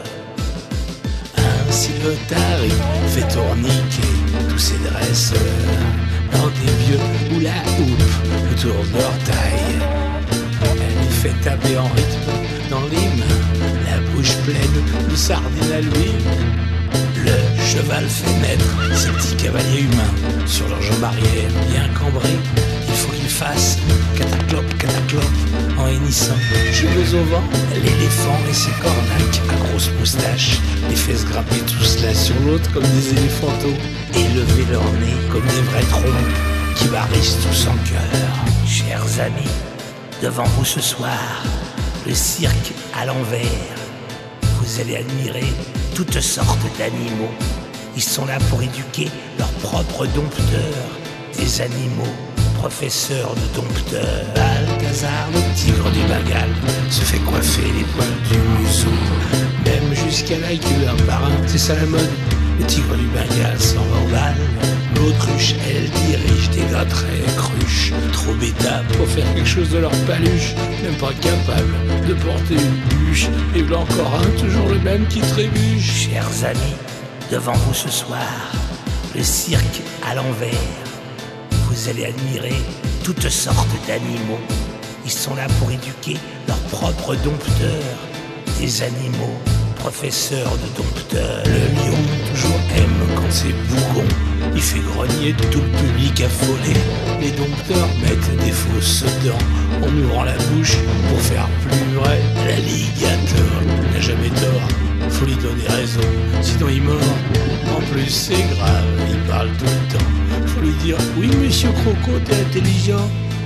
Speaker 6: Ainsi le tari fait tourniquer tous ses dresseurs dans des vieux hula hoop autour de leur taille. Elle lui fait taper en rythme dans les mains, la bouche pleine de sardines à l'huile. Le cheval fait naître ses petits cavaliers humains sur leurs jambes arrière bien cambrés. Il faut qu'ils fassent cataclope, cataclope en hennissant. Cheveux au vent, l'éléphant et ses cornacs à grosses moustaches les fesses grimper tous l'un sur l'autre comme des éléphantaux et lever leur nez comme des vrais trompes qui barrissent tous en cœur. Chers amis, devant vous ce soir, le cirque à l'envers. Vous allez admirer toutes sortes d'animaux. Ils sont là pour éduquer leurs propres dompteurs. Des animaux, professeurs de dompteurs. Balthazar, le tigre du Bengale, se fait coiffer les poils du museau, même jusqu'à la queue un par un. C'est ça la mode. Le tigre du Bengale s'en va au bal. L'autruche, elle dirige des gars très cruches, trop bêta pour faire quelque chose de leur paluche, même pas capable de porter une bûche. Et là encore un, toujours le même qui trébuche. Chers amis, devant vous ce soir, le cirque à l'envers. Vous allez admirer toutes sortes d'animaux. Ils sont là pour éduquer leurs propres dompteurs. Des animaux, professeurs de dompteurs. Le lion toujours aime quand c'est bougon. Il fait grogner tout le public affolé. Les dompteurs mettent des fausses dents en ouvrant la bouche pour faire plus vrai. L'alligator n'a jamais tort, faut lui donner raison, sinon il mord. En plus c'est grave, il parle tout le temps. Faut lui dire, oui monsieur Croco, t'es intelligent.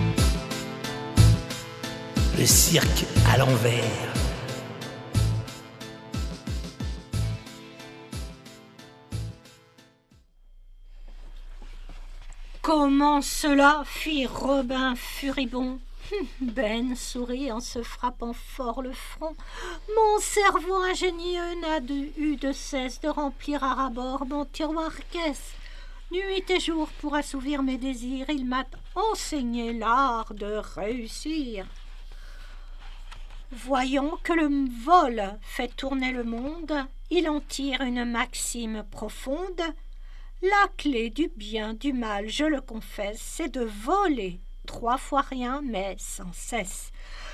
Speaker 6: Le cirque à l'envers.
Speaker 1: Comment cela fit Robin furibond. Ben sourit en se frappant fort le front. Mon cerveau ingénieux n'a eu de cesse de remplir à ras-bord mon tiroir-caisse. Nuit et jour pour assouvir mes désirs, il m'a enseigné l'art de réussir. Voyant que le vol fait tourner le monde, il en tire une maxime profonde. La clé du bien, du mal, je le confesse, c'est de voler 3 fois rien, mais sans cesse.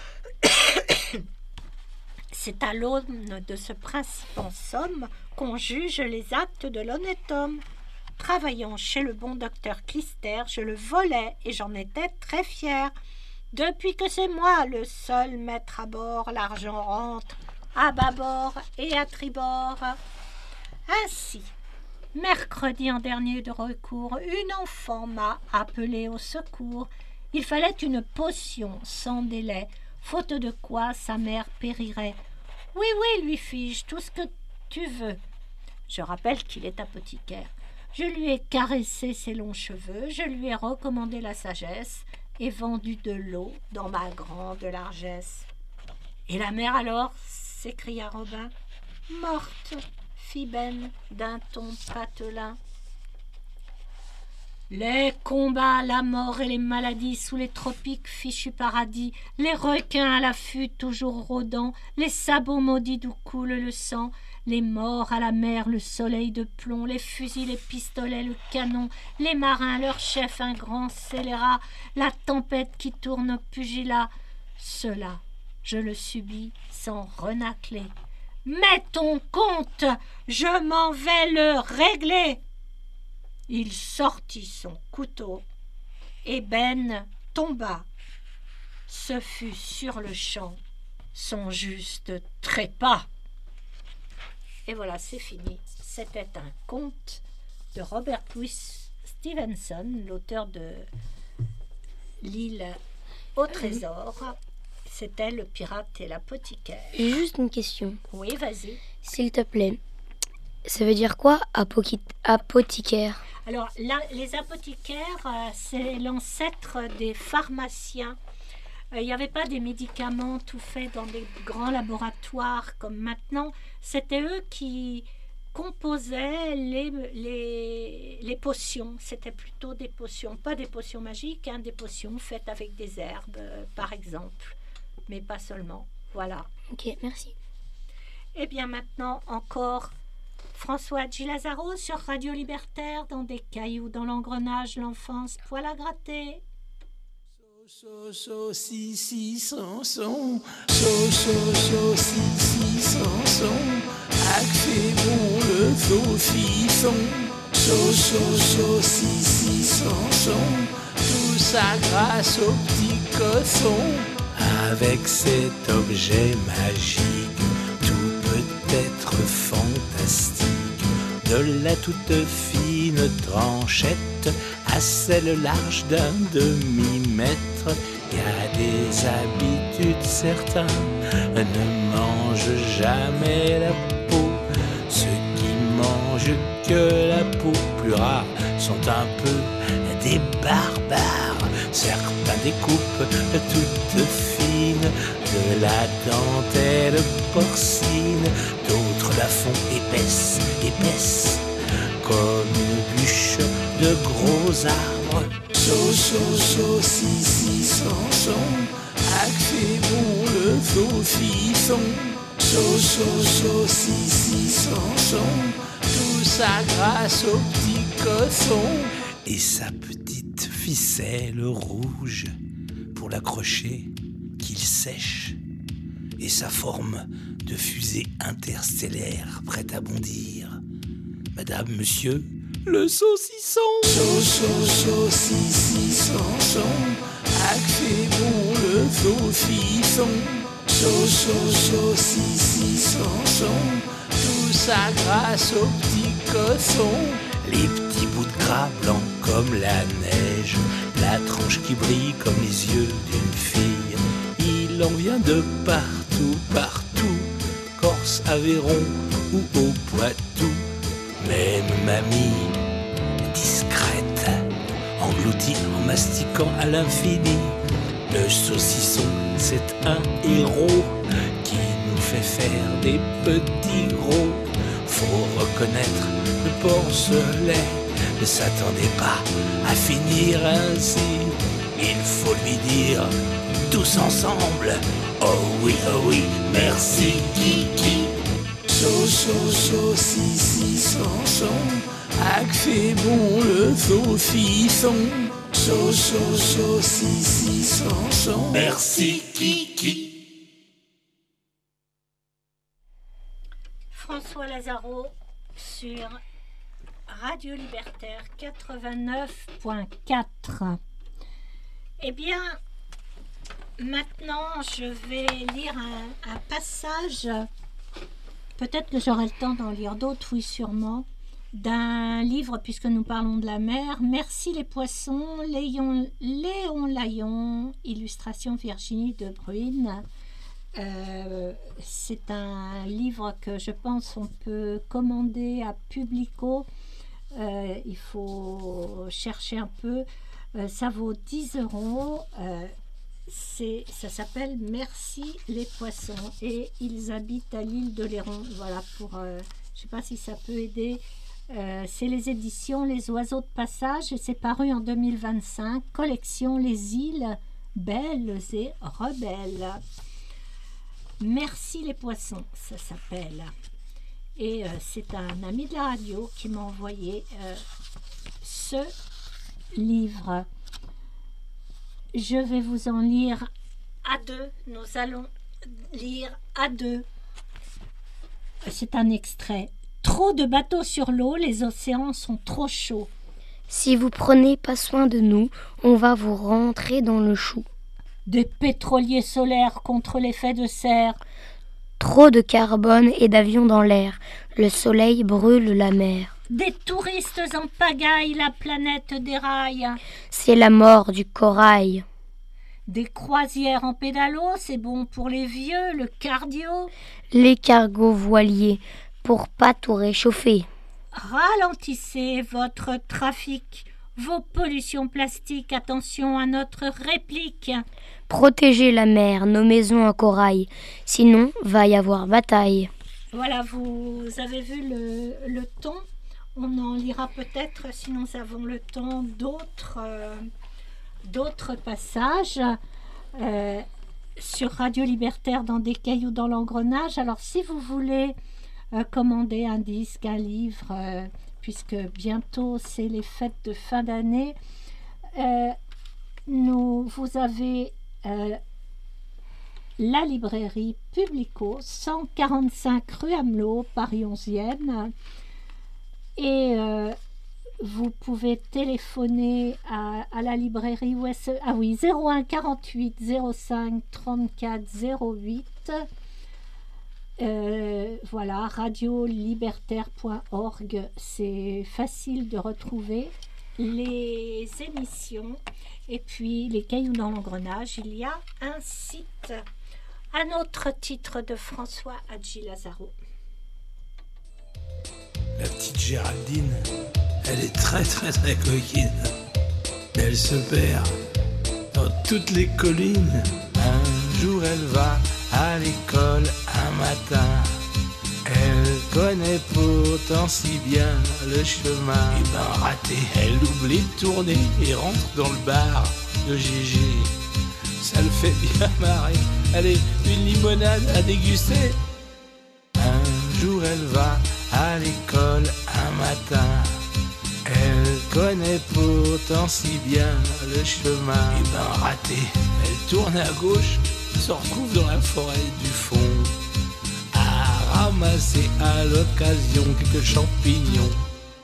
Speaker 1: C'est à l'aune de ce principe en somme qu'on juge les actes de l'honnête homme. Travaillant chez le bon docteur Clister, je le volais et j'en étais très fier. Depuis que c'est moi le seul maître à bord, l'argent rentre à bâbord et à tribord. Ainsi, mercredi en dernier de recours, une enfant m'a appelé au secours. Il fallait une potion sans délai, faute de quoi sa mère périrait. « Oui, oui, lui fis-je, tout ce que tu veux. » Je rappelle qu'il est apothicaire. Je lui ai caressé ses longs cheveux, je lui ai recommandé la sagesse et vendu de l'eau dans ma grande largesse. « Et la mère alors ?» s'écria Robin. « Morte !» fit Ben d'un ton patelin. Les combats, la mort et les maladies sous les tropiques fichus paradis, les requins à l'affût toujours rôdant, les sabots maudits d'où coule le sang, les morts à la mer, le soleil de plomb, les fusils, les pistolets, le canon, les marins, leur chef, un grand scélérat, la tempête qui tourne au pugilat, cela, je le subis sans renacler. Mais ton compte, je m'en vais le régler. Il sortit son couteau et Ben tomba. Ce fut sur le champ son juste trépas. Et voilà, c'est fini. C'était un conte de Robert Louis Stevenson, l'auteur de L'île au trésor. C'était Le pirate et l'apothicaire.
Speaker 5: J'ai juste une question.
Speaker 1: Oui, vas-y.
Speaker 5: S'il te plaît, ça veut dire quoi, apothicaire?
Speaker 1: Alors, là, les apothicaires, c'est l'ancêtre des pharmaciens. Il n'y avait pas des médicaments tout faits dans des grands laboratoires comme maintenant. C'était eux qui composaient les potions. C'était plutôt des potions, pas des potions magiques, hein, des potions faites avec des herbes, par exemple, mais pas seulement. Voilà.
Speaker 5: Ok, merci.
Speaker 1: Et bien maintenant, encore François Gilazaro sur Radio Libertaire, dans des cailloux dans l'engrenage, l'enfance, poil à gratter.
Speaker 6: So, so, si, si, son, son. So, so, so, si, si, son, son. Accès bon le saucisson. So, so, so, si, si, son, son. Tout ça grâce au petit cosson. Avec cet objet magique, tout peut être fantastique. De la toute fine tranchette à celle large d'un demi-mètre. Y a des habitudes, certains ne mangent jamais la peau. Ceux qui mangent que la peau, plus rares, sont un peu des barbares. Certains découpent toute fine de la dentelle porcine. D'autres la font épaisse, épaisse, comme une bûche de gros arbres. So, so, so, si, si, son, son. Accès bon le saucisson. So, so, so, si, si, son, son. Tout ça grâce au petit cosson. Et sa petite ficelle rouge pour l'accrocher qu'il sèche. Et sa forme de fusée interstellaire prête à bondir. Madame, monsieur, le saucisson. So, so, so, si, si, son, son. Accès bon le saucisson. So, so, so, si, si, son, son. Tout ça grâce au petit cosson. Les petits bouts de gras blancs comme la neige, la tranche qui brille comme les yeux d'une fille. Il en vient de partout, partout, Corse, Aveyron ou au Poitou. Même mamie, discrète, engloutie en mastiquant à l'infini. Le saucisson, c'est un héros qui nous fait faire des petits gros. Faut reconnaître le porcelet ne s'attendait pas à finir ainsi. Il faut lui dire tous ensemble, oh oui, merci Kiki. So, so, so, si, si, son, son. Accès bon le saucisson. So, so, so, si, si, son, son. Merci Kiki.
Speaker 1: François Lazaro sur Radio Libertaire 89.4. Eh bien, maintenant, je vais lire un passage, peut-être que j'aurai le temps d'en lire d'autres, oui, sûrement, d'un livre, puisque nous parlons de la mer. Merci les poissons, Léon Layon, illustration Virginie de Bruyne. C'est un livre que je pense on peut commander à Publico. Il faut chercher un peu. Ça vaut 10 €. Ça s'appelle Merci les poissons et ils habitent à l'île de Léron. Voilà, pour je ne sais pas si ça peut aider. C'est les éditions Les Oiseaux de Passage et c'est paru en 2025. Collection Les Îles Belles et Rebelles. Merci les poissons, ça s'appelle. Et c'est un ami de la radio qui m'a envoyé ce livre. Je vais vous en lire à deux. Nous allons lire à deux. C'est un extrait. Trop de bateaux sur l'eau, les océans sont trop chauds.
Speaker 5: Si vous prenez pas soin de nous, on va vous rentrer dans le chou.
Speaker 1: Des pétroliers solaires contre l'effet de serre.
Speaker 5: Trop de carbone et d'avions dans l'air. Le soleil brûle la mer.
Speaker 1: Des touristes en pagaille, la planète déraille.
Speaker 5: C'est la mort du corail.
Speaker 1: Des croisières en pédalo, c'est bon pour les vieux, le cardio.
Speaker 5: Les cargos voiliers, pour pas tout réchauffer.
Speaker 1: Ralentissez votre trafic. Vos pollutions plastiques, attention à notre réplique.
Speaker 5: Protégez la mer, nos maisons en corail, sinon va y avoir bataille.
Speaker 1: Voilà, vous avez vu le ton. On en lira peut-être, si nous avons le temps, d'autres passages sur Radio Libertaire dans Des cailloux dans l'engrenage. Alors, si vous voulez commander un disque, un livre, puisque bientôt c'est les fêtes de fin d'année, vous avez la librairie Publico, 145 rue Amelot, Paris 11e. Et vous pouvez téléphoner à la librairie ah oui, 01 48 05 34 08. Voilà, radiolibertaire.org. C'est facile de retrouver les émissions. Et puis, les cailloux dans l'engrenage, il y a un site. Un autre titre de François Hadji Lazaro.
Speaker 6: La petite Géraldine, elle est très très très coquine. Mais elle se perd dans toutes les collines. Un jour elle va à l'école un matin. Elle connaît pourtant si bien le chemin. Et ben raté, elle oublie de tourner et rentre dans le bar de Gégé. Ça le fait bien marrer. Allez, une limonade à déguster. Un jour elle va à l'école un matin. Elle connaît pourtant si bien le chemin. Et ben raté, elle tourne à gauche, se retrouve dans la forêt du fond, à ramasser à l'occasion quelques champignons.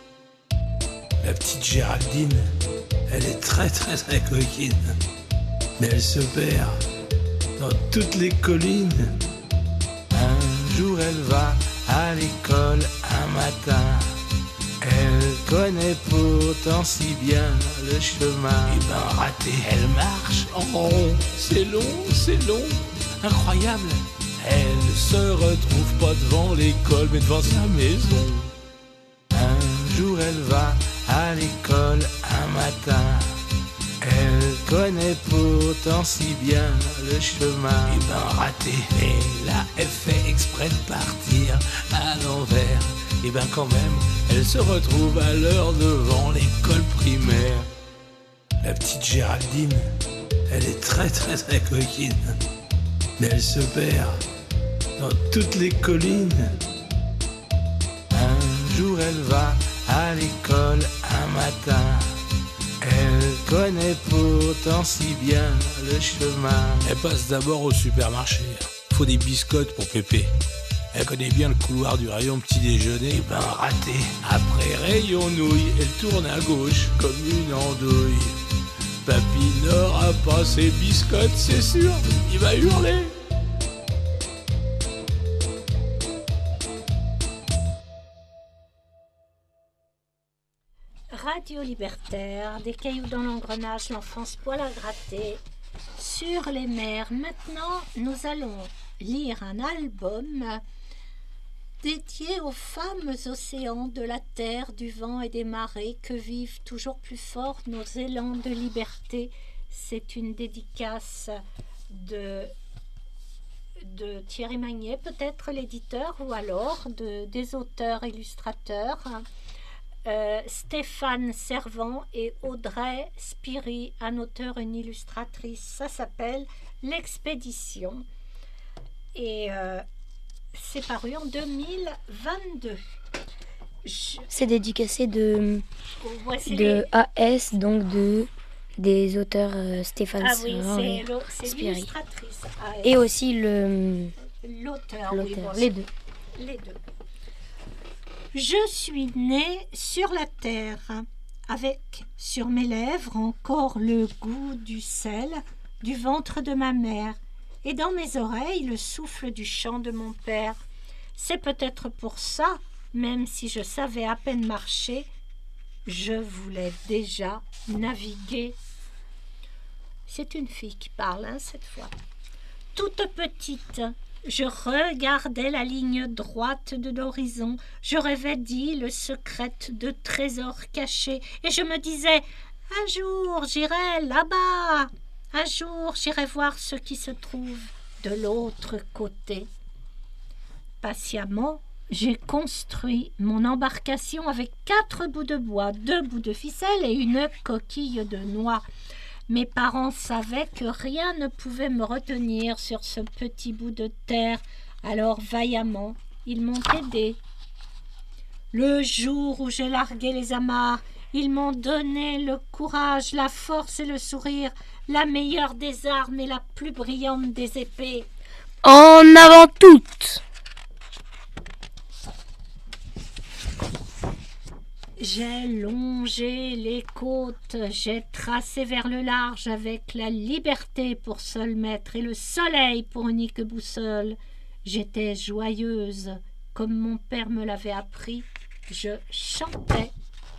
Speaker 6: La petite Géraldine, elle est très très très coquine. Mais elle se perd dans toutes les collines. Un jour elle va à l'école un matin. Elle connaît pourtant si bien le chemin. Et ben raté, elle marche en rond. C'est long, incroyable. Elle se retrouve pas devant l'école mais devant sa maison. Un jour elle va à l'école un matin. Elle connaît pourtant si bien le chemin. Et ben raté, et là elle fait exprès de partir à l'envers. Et ben quand même, elle se retrouve à l'heure devant l'école primaire. La petite Géraldine, elle est très très très coquine. Mais elle se perd dans toutes les collines. Un jour elle va à l'école un matin. Elle connaît pourtant si bien le chemin. Elle passe d'abord au supermarché. Faut des biscottes pour Pépé. Elle connaît bien le couloir du rayon petit déjeuner. Et ben raté. Après rayon nouilles, elle tourne à gauche comme une andouille. Papy n'aura pas ses biscottes, c'est sûr. Il va hurler.
Speaker 1: Radio Libertaire, Des cailloux dans l'engrenage, l'enfance poil à gratter, sur les mers. Maintenant, nous allons lire un album dédié aux femmes océans de la terre, du vent et des marées que vivent toujours plus fort nos élans de liberté. C'est une dédicace de Thierry Magnier, peut-être l'éditeur, ou alors des auteurs illustrateurs. Stéphane Servant et Audrey Spiri, un auteur et une illustratrice. Ça s'appelle L'Expédition et c'est paru en 2022.
Speaker 5: C'est dédicacé de
Speaker 1: les...
Speaker 5: AS, donc des auteurs Stéphane Servant et
Speaker 1: c'est
Speaker 5: Spiri.
Speaker 1: l'illustratrice AS.
Speaker 5: Et aussi
Speaker 1: l'auteur. Oui, bon,
Speaker 5: les deux.
Speaker 1: Je suis née sur la terre, avec sur mes lèvres encore le goût du sel du ventre de ma mère, et dans mes oreilles le souffle du chant de mon père. C'est peut-être pour ça, même si je savais à peine marcher, je voulais déjà naviguer. C'est une fille qui parle, cette fois. Toute petite, je regardais la ligne droite de l'horizon, je rêvais d'îles secrètes, de trésors cachés, et je me disais, un jour j'irai là-bas, un jour j'irai voir ce qui se trouve de l'autre côté. Patiemment, j'ai construit mon embarcation avec 4 bouts de bois, 2 bouts de ficelle et une coquille de noix. Mes parents savaient que rien ne pouvait me retenir sur ce petit bout de terre, alors vaillamment, ils m'ont aidé. Le jour où j'ai largué les amarres, ils m'ont donné le courage, la force et le sourire, la meilleure des armes et la plus brillante des épées.
Speaker 5: En avant toutes!
Speaker 1: J'ai longé les côtes, j'ai tracé vers le large avec la liberté pour seul maître et le soleil pour unique boussole. J'étais joyeuse, comme mon père me l'avait appris, je chantais.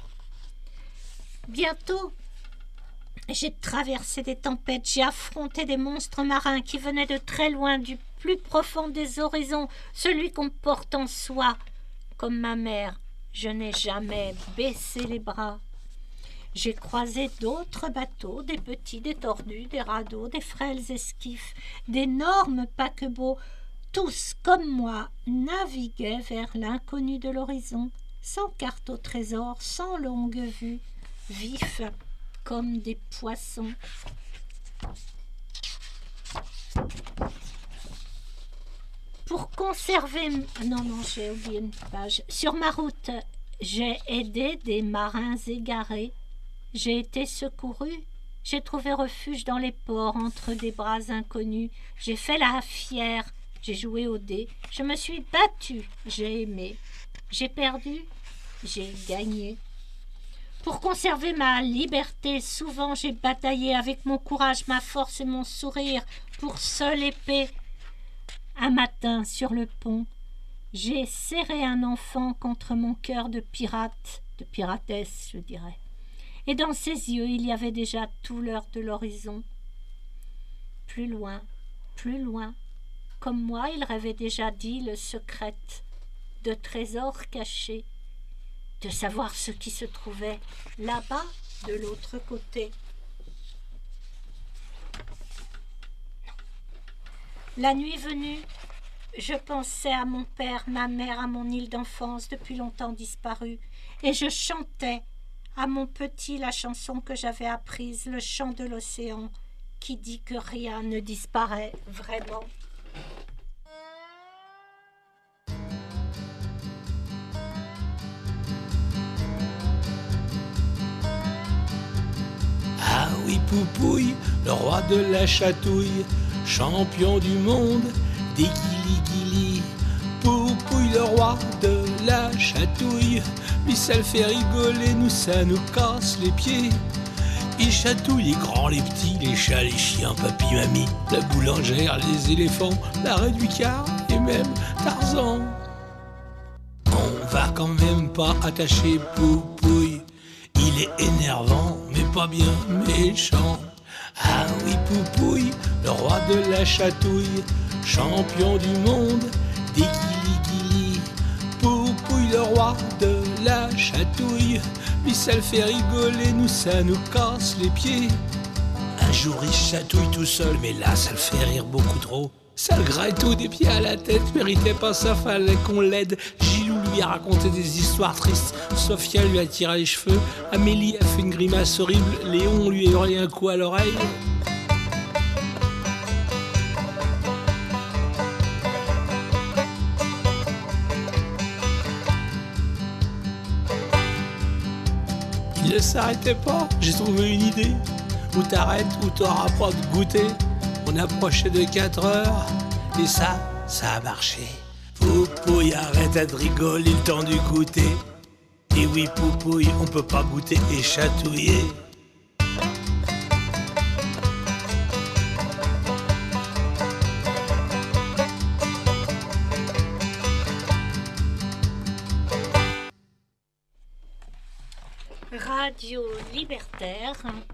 Speaker 1: Bientôt, j'ai traversé des tempêtes, j'ai affronté des monstres marins qui venaient de très loin, du plus profond des horizons, celui qu'on porte en soi, comme ma mère. Je n'ai jamais baissé les bras. J'ai croisé d'autres bateaux, des petits, des tordus, des radeaux, des frêles esquifs, d'énormes paquebots. Tous, comme moi, naviguaient vers l'inconnu de l'horizon, sans carte au trésor, sans longue vue, vifs comme des poissons. Pour conserver... Non, j'ai oublié une page. Sur ma route, j'ai aidé des marins égarés. J'ai été secourue. J'ai trouvé refuge dans les ports entre des bras inconnus. J'ai fait la fière. J'ai joué au dé. Je me suis battue. J'ai aimé. J'ai perdu. J'ai gagné. Pour conserver ma liberté, souvent j'ai bataillé avec mon courage, ma force et mon sourire pour seule épée. Un matin, sur le pont, j'ai serré un enfant contre mon cœur de pirate, de piratesse, je dirais. Et dans ses yeux, il y avait déjà tout l'heure de l'horizon. Plus loin, comme moi, il rêvait déjà d'îles secrètes, de trésors cachés, de savoir ce qui se trouvait là-bas, de l'autre côté. La nuit venue, je pensais à mon père, ma mère, à mon île d'enfance depuis longtemps disparue, et je chantais à mon petit la chanson que j'avais apprise, le chant de l'océan, qui dit que rien ne disparaît vraiment.
Speaker 6: Ah oui, Poupouille, le roi de la chatouille, champion du monde des guilis-guilis. Poupouille, le roi de la chatouille, lui ça le fait rigoler, nous ça nous casse les pieds. Il chatouille les grands, les petits, les chats, les chiens, papy, mamie, la boulangère, les éléphants, la reine du car et même Tarzan. On va quand même pas attacher Poupouille, il est énervant mais pas bien méchant. Ah oui, Poupouille, le roi de la chatouille, champion du monde des guilis-guilis. Poupouille, le roi de la chatouille, lui ça le fait rigoler, nous ça nous casse les pieds. Un jour il chatouille tout seul, mais là ça le fait rire beaucoup trop. Ça le graille tout des pieds à la tête, méritait pas ça, fallait qu'on l'aide. Gilou lui a raconté des histoires tristes, Sophia lui a tiré les cheveux, Amélie a fait une grimace horrible, Léon lui a hurlé un coup à l'oreille. Il ne s'arrêtait pas, j'ai trouvé une idée. Ou t'arrêtes ou t'auras pas de goûter. On approchait de 4 heures et ça a marché. Poupouille, arrête de rigoler, le temps du goûter. Et oui, Poupouille, on peut pas goûter et chatouiller.
Speaker 1: Radio Libertaire,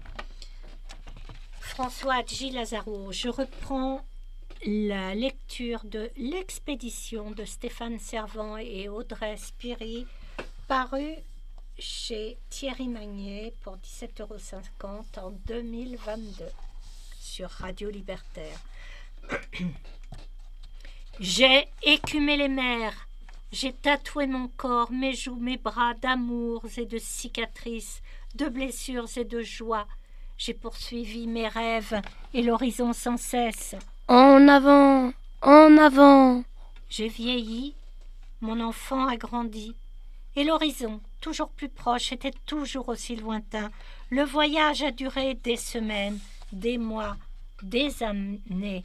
Speaker 1: François Hadji Lazaro. Je reprends la lecture de L'expédition de Stéphane Servant et Audrey Spiri, paru chez Thierry Magnier pour 17,50 € en 2022 sur Radio Libertaire. J'ai écumé les mers, j'ai tatoué mon corps, mes joues, mes bras d'amours et de cicatrices, de blessures et de joies. J'ai poursuivi mes rêves et l'horizon sans cesse.
Speaker 5: En avant, en avant.
Speaker 1: J'ai vieilli, mon enfant a grandi, et l'horizon, toujours plus proche, était toujours aussi lointain. Le voyage a duré des semaines, des mois, des années.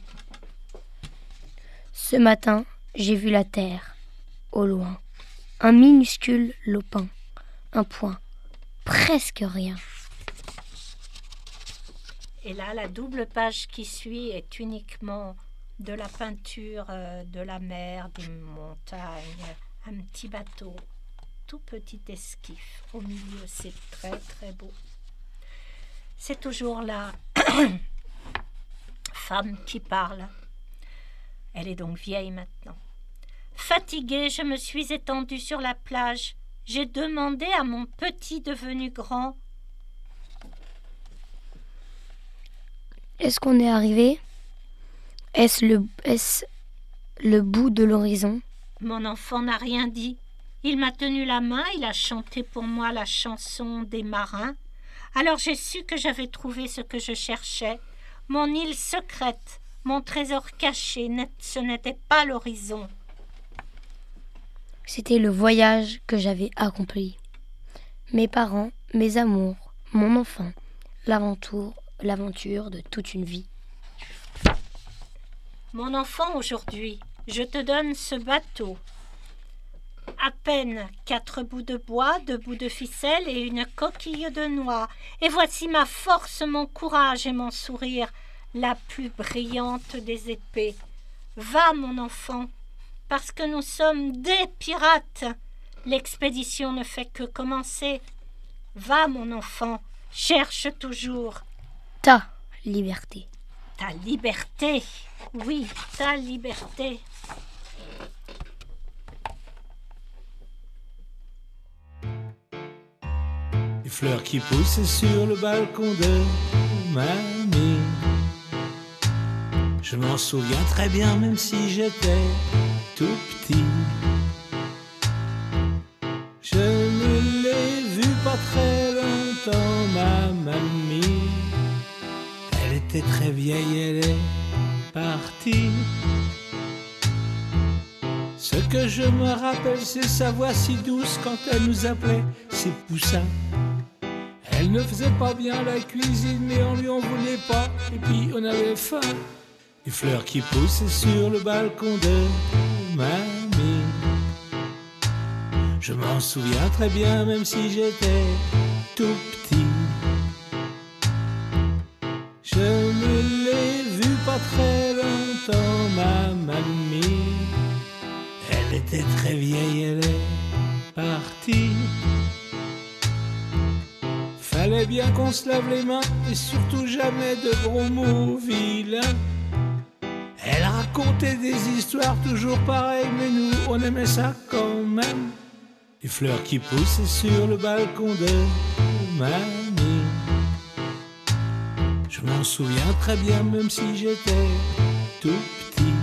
Speaker 5: Ce matin, j'ai vu la terre, au loin, un minuscule lopin, un point, presque rien.
Speaker 1: Et là, la double page qui suit est uniquement de la peinture de la mer, des montagnes, un petit bateau, tout petit esquif au milieu, c'est très très beau. C'est toujours la femme qui parle. Elle est donc vieille maintenant. Fatiguée, je me suis étendue sur la plage. J'ai demandé à mon petit devenu grand.
Speaker 5: Est-ce qu'on est arrivé? Est-ce le bout de l'horizon?
Speaker 1: Mon enfant n'a rien dit. Il m'a tenu la main, il a chanté pour moi la chanson des marins. Alors j'ai su que j'avais trouvé ce que je cherchais. Mon île secrète, mon trésor caché, ce n'était pas l'horizon.
Speaker 5: C'était le voyage que j'avais accompli. Mes parents, mes amours, mon enfant, l'aventure de toute une vie.
Speaker 1: Mon enfant, aujourd'hui, je te donne ce bateau. À peine 4 bouts de bois, 2 bouts de ficelle et une coquille de noix. Et voici ma force, mon courage et mon sourire, la plus brillante des épées. Va, mon enfant, parce que nous sommes des pirates. L'expédition ne fait que commencer. Va, mon enfant, cherche toujours.
Speaker 5: Ta liberté.
Speaker 1: Ta liberté, oui, ta liberté.
Speaker 6: Les fleurs qui poussent sur le balcon de mamie. Je m'en souviens très bien, même si j'étais tout petit. Je ne l'ai vue pas très longtemps, ma mamie. Elle était très vieille, elle est partie. Ce que je me rappelle, c'est sa voix si douce quand elle nous appelait ses poussins. Elle ne faisait pas bien la cuisine, mais on lui en voulait pas, et puis on avait faim. Les fleurs qui poussent sur le balcon de mamie. Je m'en souviens très bien, même si j'étais tout petit. Je ne l'ai vue pas très longtemps, ma mamie. Elle était très vieille, elle est partie. Fallait bien qu'on se lave les mains et surtout jamais de gros mots vilains. Elle racontait des histoires toujours pareilles, mais nous on aimait ça quand même. Les fleurs qui poussent sur le balcon de mamie. Je m'en souviens très bien, même si j'étais tout petit.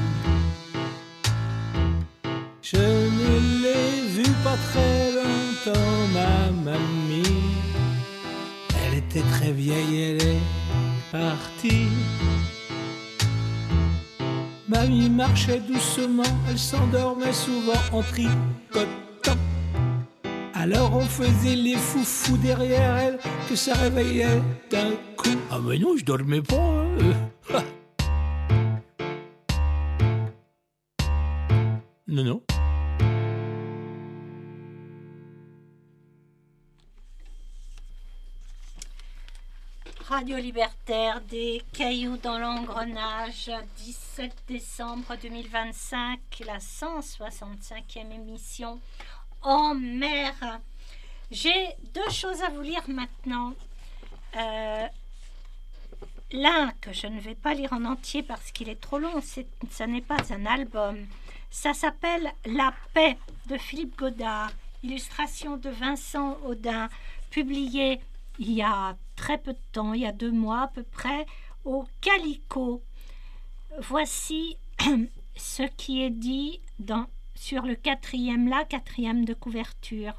Speaker 6: Je ne l'ai vue pas très longtemps, ma mamie. Elle était très vieille, elle est partie. Mamie marchait doucement, elle s'endormait souvent en tricotant. Alors on faisait les foufous derrière elle, que ça réveillait d'un coup. Ah mais non, je dormais pas, hein. Non, non.
Speaker 1: Radio Libertaire, des cailloux dans l'engrenage, 17 décembre 2025, la 165e émission en mer. J'ai 2 choses à vous lire maintenant. L'un que je ne vais pas lire en entier parce qu'il est trop long, ça n'est pas un album. Ça s'appelle La paix de Philippe Godard, illustration de Vincent Audin, publié il y a très peu de temps, il y a 2 mois à peu près, au Calico. Voici ce qui est dit sur le quatrième de couverture.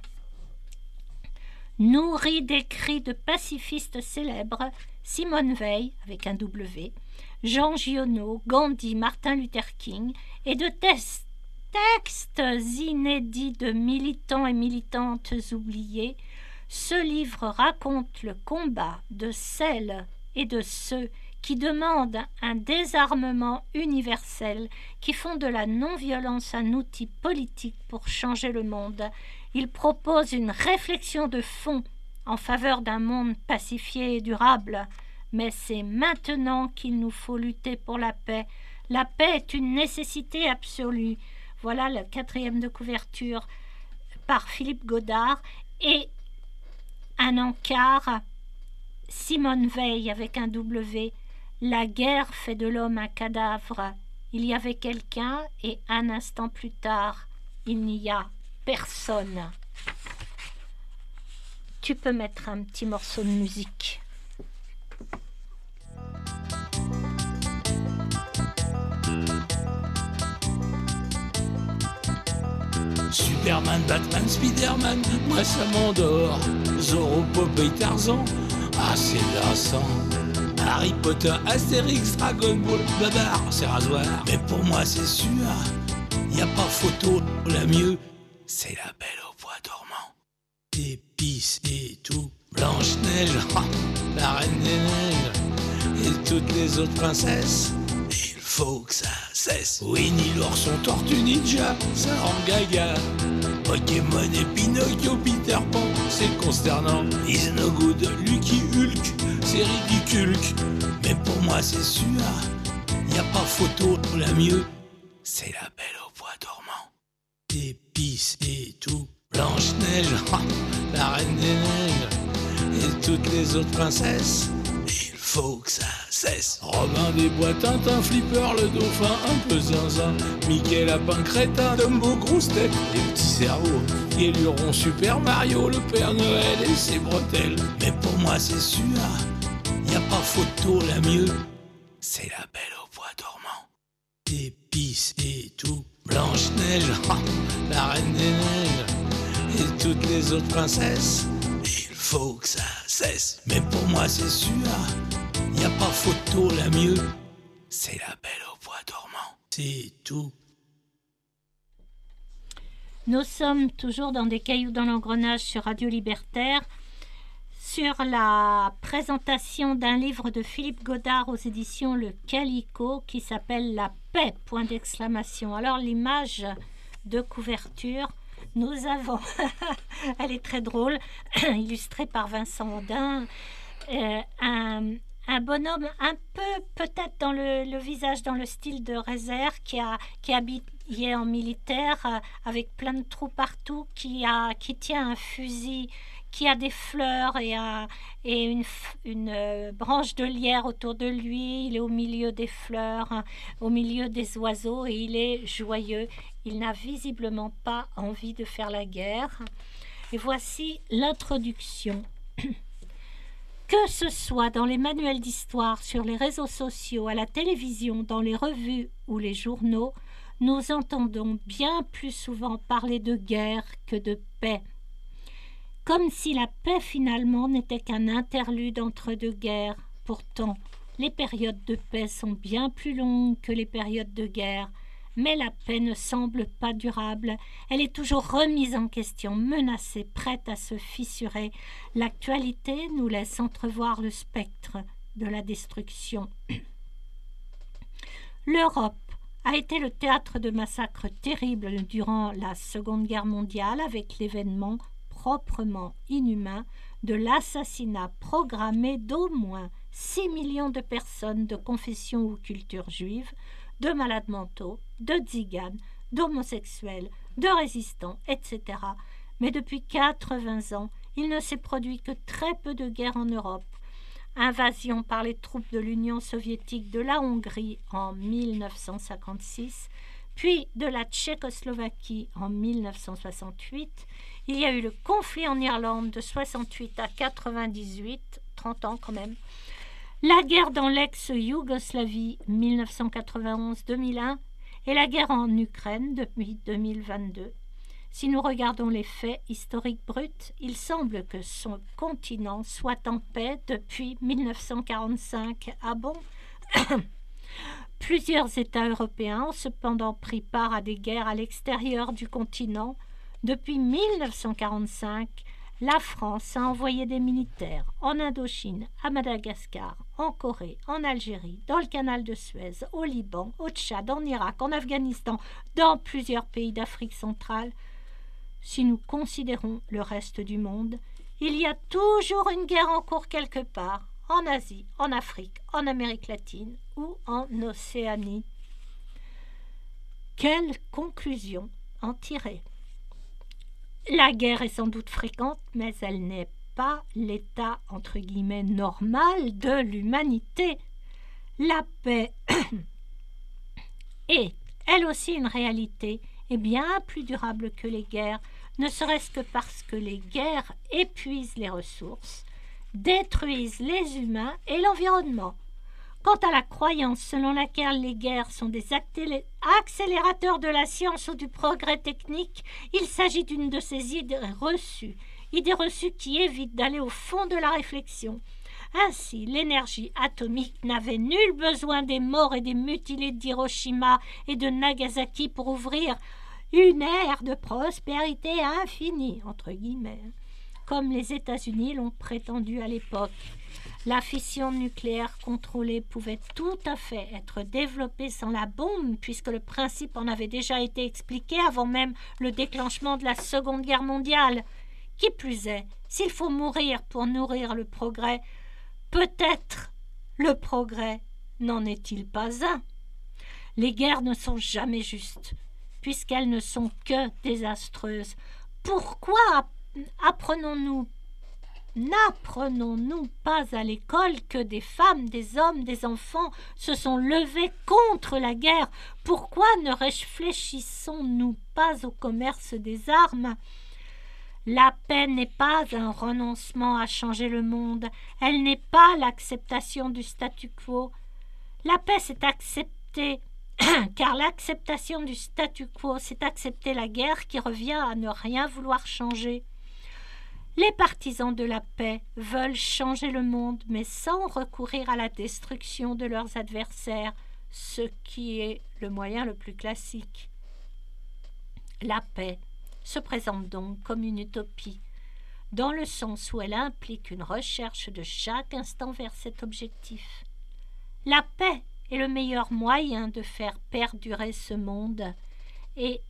Speaker 1: Nourri d'écrits de pacifistes célèbres, Simone Veil, avec un W, Jean Giono, Gandhi, Martin Luther King, et de textes inédits de militants et militantes oubliés, ce livre raconte le combat de celles et de ceux qui demandent un désarmement universel, qui font de la non-violence un outil politique pour changer le monde. Il propose une réflexion de fond en faveur d'un monde pacifié et durable. Mais c'est maintenant qu'il nous faut lutter pour la paix. La paix est une nécessité absolue. Voilà le quatrième de couverture par Philippe Godard. Et un encart, Simone Veil avec un W. La guerre fait de l'homme un cadavre. Il y avait quelqu'un et un instant plus tard, il n'y a personne. Tu peux mettre un petit morceau de musique.
Speaker 6: Superman, Batman, Spiderman, moi ça m'endort. Zorro, Popeye, Tarzan, ah c'est lassant. Harry Potter, Astérix, Dragon Ball, Babar, c'est rasoir. Mais pour moi c'est sûr, y a pas photo. La mieux, c'est la Belle au bois dormant. Épices et tout, Blanche-Neige, la Reine des Neiges, et toutes les autres princesses. Il faut que ça cesse. Winnie l'ourson, Tortue Ninja, ça rend gaga. Pokémon et Pinocchio, Peter Pan, c'est consternant. Is no good, Lucky Hulk, c'est ridicule. Mais pour moi c'est sûr, y a pas photo. La mieux, c'est la Belle au bois dormant. Épices et tout, Blanche-Neige, la Reine des Neiges, et toutes les autres princesses. Il faut que ça cesse. Robin des Bois, Tintin, Flipper, le dauphin, un peu zinzin, Mickey, lapin, crétin, Dumbo, grosse tête, les petits cerveaux, et Luron, Super Mario, le Père Noël et ses bretelles. Mais pour moi c'est sûr, y a pas photo. La mieux, c'est la Belle au bois dormant. Épices et tout, Blanche-Neige, la Reine des Neiges, et toutes les autres princesses. Il faut que ça cesse. Mais pour moi c'est sûr, y a pas photo. La mieux, c'est la Belle au bois dormant. C'est tout.
Speaker 1: Nous sommes toujours dans des cailloux dans l'engrenage sur Radio Libertaire, sur la présentation d'un livre de Philippe Godard aux éditions Le Calicot qui s'appelle La paix, point d'exclamation. Alors l'image de couverture, nous avons, elle est très drôle, illustrée par Vincent Audin, un bonhomme un peu peut-être dans le visage, dans le style de Rézère, qui est habillé en militaire, avec plein de trous partout, qui tient un fusil, qui a des fleurs et une branche de lierre autour de lui. Il est au milieu des fleurs, au milieu des oiseaux, et il est joyeux. Il n'a visiblement pas envie de faire la guerre. Et voici l'introduction. Que ce soit dans les manuels d'histoire, sur les réseaux sociaux, à la télévision, dans les revues ou les journaux, nous entendons bien plus souvent parler de guerre que de paix. Comme si la paix finalement n'était qu'un interlude entre deux guerres. Pourtant, les périodes de paix sont bien plus longues que les périodes de guerre. Mais la paix ne semble pas durable. Elle est toujours remise en question, menacée, prête à se fissurer. L'actualité nous laisse entrevoir le spectre de la destruction. L'Europe a été le théâtre de massacres terribles durant la Seconde Guerre mondiale, avec l'événement proprement inhumain de l'assassinat programmé d'au moins 6 millions de personnes de confession ou culture juive, de malades mentaux, de tziganes, d'homosexuels, de résistants, etc. Mais depuis 80 ans, il ne s'est produit que très peu de guerres en Europe. Invasion par les troupes de l'Union soviétique de la Hongrie en 1956, puis de la Tchécoslovaquie en 1968. Il y a eu le conflit en Irlande de 68 à 98, 30 ans quand même. La guerre dans l'ex-Yougoslavie 1991-2001 et la guerre en Ukraine depuis 2022. Si nous regardons les faits historiques bruts, il semble que son continent soit en paix depuis 1945. Ah bon? Plusieurs États européens ont cependant pris part à des guerres à l'extérieur du continent. Depuis 1945, la France a envoyé des militaires en Indochine, à Madagascar, en Corée, en Algérie, dans le canal de Suez, au Liban, au Tchad, en Irak, en Afghanistan, dans plusieurs pays d'Afrique centrale. Si nous considérons le reste du monde, il y a toujours une guerre en cours quelque part, en Asie, en Afrique, en Amérique latine ou en Océanie. Quelle conclusion en tirer? La guerre est sans doute fréquente, mais elle n'est pas l'état entre guillemets normal de l'humanité. La paix est, elle aussi, une réalité et bien plus durable que les guerres, ne serait-ce que parce que les guerres épuisent les ressources, détruisent les humains et l'environnement. Quant à la croyance selon laquelle les guerres sont des accélérateurs de la science ou du progrès technique, il s'agit d'une de ces idées reçues qui évitent d'aller au fond de la réflexion. Ainsi, l'énergie atomique n'avait nul besoin des morts et des mutilés d'Hiroshima et de Nagasaki pour ouvrir une ère de prospérité infinie, entre guillemets, comme les États-Unis l'ont prétendu à l'époque. La fission nucléaire contrôlée pouvait tout à fait être développée sans la bombe, puisque le principe en avait déjà été expliqué avant même le déclenchement de la Seconde Guerre mondiale. Qui plus est, s'il faut mourir pour nourrir le progrès, peut-être le progrès n'en est-il pas un. Les guerres ne sont jamais justes, puisqu'elles ne sont que désastreuses. Pourquoi n'apprenons-nous pas à l'école que des femmes, des hommes, des enfants se sont levés contre la guerre? Pourquoi ne réfléchissons-nous pas au commerce des armes? La paix n'est pas un renoncement à changer le monde, elle n'est pas l'acceptation du statu quo. La paix, c'est accepter, car l'acceptation du statu quo, c'est accepter la guerre qui revient à ne rien vouloir changer. Les partisans de la paix veulent changer le monde, mais sans recourir à la destruction de leurs adversaires, ce qui est le moyen le plus classique. La paix se présente donc comme une utopie, dans le sens où elle implique une recherche de chaque instant vers cet objectif. La paix est le meilleur moyen de faire perdurer ce monde et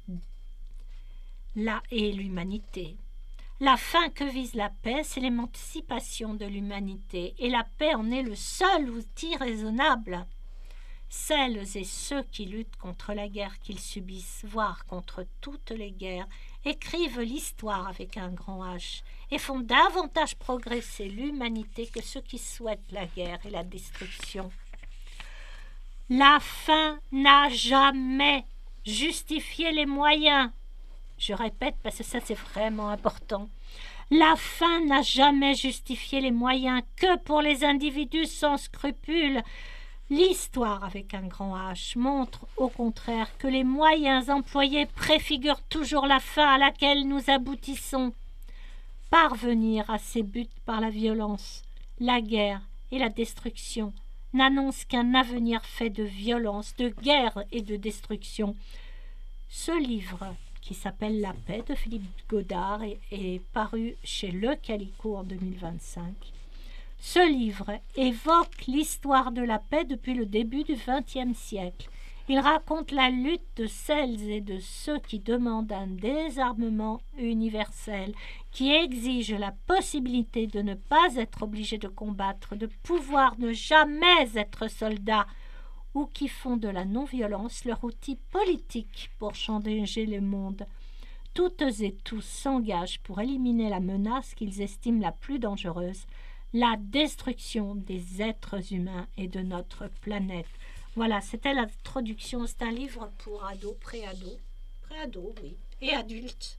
Speaker 1: l'humanité. La fin que vise la paix, c'est l'émancipation de l'humanité, et la paix en est le seul outil raisonnable. Celles et ceux qui luttent contre la guerre qu'ils subissent, voire contre toutes les guerres, écrivent l'histoire avec un grand H et font davantage progresser l'humanité que ceux qui souhaitent la guerre et la destruction. La fin n'a jamais justifié les moyens. Je répète parce que ça c'est vraiment important. La fin n'a jamais justifié les moyens que pour les individus sans scrupules. L'histoire avec un grand H montre au contraire que les moyens employés préfigurent toujours la fin à laquelle nous aboutissons. Parvenir à ces buts par la violence, la guerre et la destruction n'annonce qu'un avenir fait de violence, de guerre et de destruction. Ce livre, qui s'appelle La paix de Philippe Godard, est paru chez Le Calicot en 2025. Ce livre évoque l'histoire de la paix depuis le début du XXe siècle. Il raconte la lutte de celles et de ceux qui demandent un désarmement universel, qui exige la possibilité de ne pas être obligé de combattre, de pouvoir ne jamais être soldat, ou qui font de la non-violence leur outil politique pour changer le monde. Toutes et tous s'engagent pour éliminer la menace qu'ils estiment la plus dangereuse, la destruction des êtres humains et de notre planète. Voilà, c'était l'introduction. C'est un livre pour ados, préados, oui, et adultes.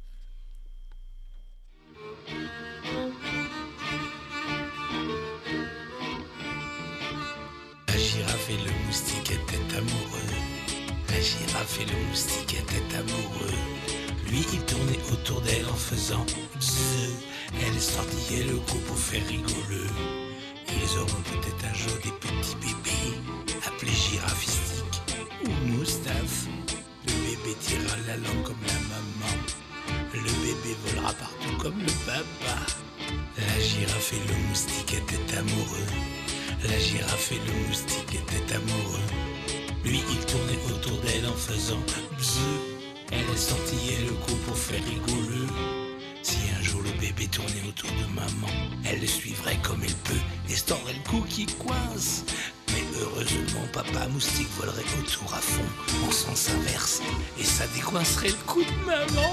Speaker 6: La girafe et le moustique étaient amoureux. La girafe et le moustique étaient amoureux. Lui, il tournait autour d'elle en faisant bzzz. Elle sortillait le cou pour faire rigoleux. Ils auront peut-être un jour des petits bébés appelés girafistique ou Moustaphe. Le bébé tirera la langue comme la maman. Le bébé volera partout comme le papa. La girafe et le moustique étaient amoureux. La girafe et le moustique étaient amoureux. Lui, il tournait autour d'elle en faisant bzzz. Elle sortillait le cou pour faire rigoleux. Si un jour le bébé tournait autour de maman, elle le suivrait comme elle peut et se tordrait le cou qui coince. Mais heureusement, papa moustique volerait autour à fond en sens inverse et ça décoincerait le cou de maman.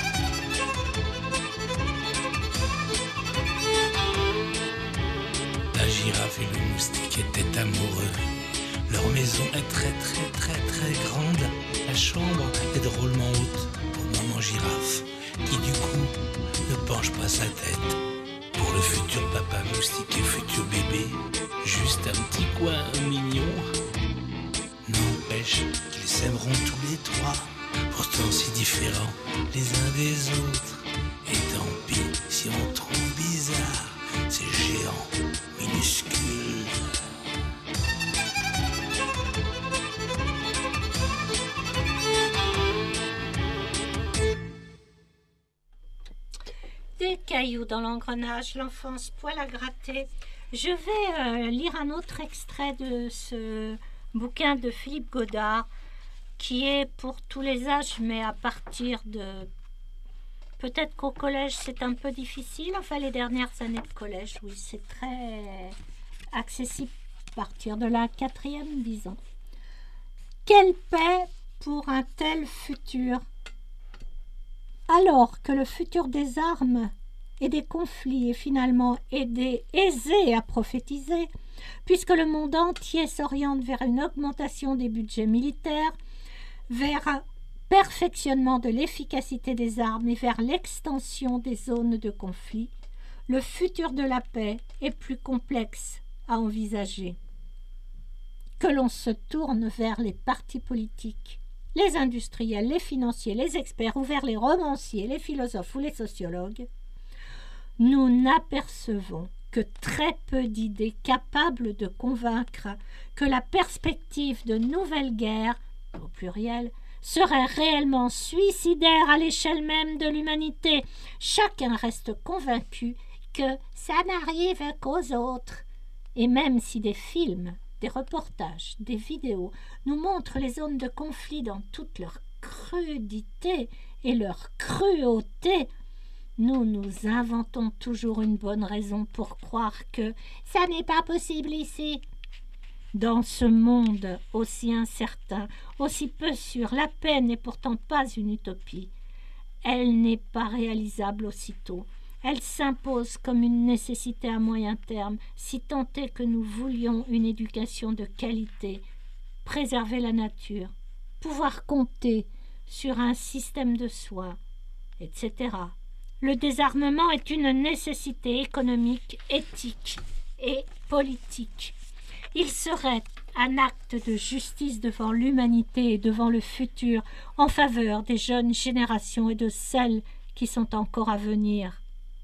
Speaker 6: La girafe et le moustique étaient amoureux. Leur maison est très très très très grande. La chambre est drôlement haute pour maman girafe, qui du coup ne penche pas sa tête. Pour le futur papa moustique et futur bébé, juste un petit coin mignon. N'empêche qu'ils s'aimeront tous les trois, pourtant si différents les uns des autres. Et tant pis si on trouve bizarre ces géants minuscules.
Speaker 1: Des cailloux dans l'engrenage, l'enfance poil à gratter. Je vais lire un autre extrait de ce bouquin de Philippe Godard qui est pour tous les âges, mais à partir de... Peut-être qu'au collège c'est un peu difficile, enfin les dernières années de collège, oui, c'est très accessible à partir de la 4e, disons. Quelle paix pour un tel futur! Alors que le futur des armes et des conflits est finalement aisé à prophétiser, puisque le monde entier s'oriente vers une augmentation des budgets militaires, vers un perfectionnement de l'efficacité des armes et vers l'extension des zones de conflit, le futur de la paix est plus complexe à envisager. Que l'on se tourne vers les partis politiques, les industriels, les financiers, les experts ou vers les romanciers, les philosophes ou les sociologues, nous n'apercevons que très peu d'idées capables de convaincre que la perspective de nouvelles guerres, au pluriel, serait réellement suicidaire à l'échelle même de l'humanité. Chacun reste convaincu que ça n'arrive qu'aux autres. Et même si des films, des reportages, des vidéos nous montrent les zones de conflit dans toute leur crudité et leur cruauté, nous nous inventons toujours une bonne raison pour croire que ça n'est pas possible ici. Dans ce monde aussi incertain, aussi peu sûr, la paix n'est pourtant pas une utopie. Elle n'est pas réalisable aussitôt. Elle s'impose comme une nécessité à moyen terme, si tant est que nous voulions une éducation de qualité, préserver la nature, pouvoir compter sur un système de soins, etc. Le désarmement est une nécessité économique, éthique et politique. Il serait un acte de justice devant l'humanité et devant le futur en faveur des jeunes générations et de celles qui sont encore à venir.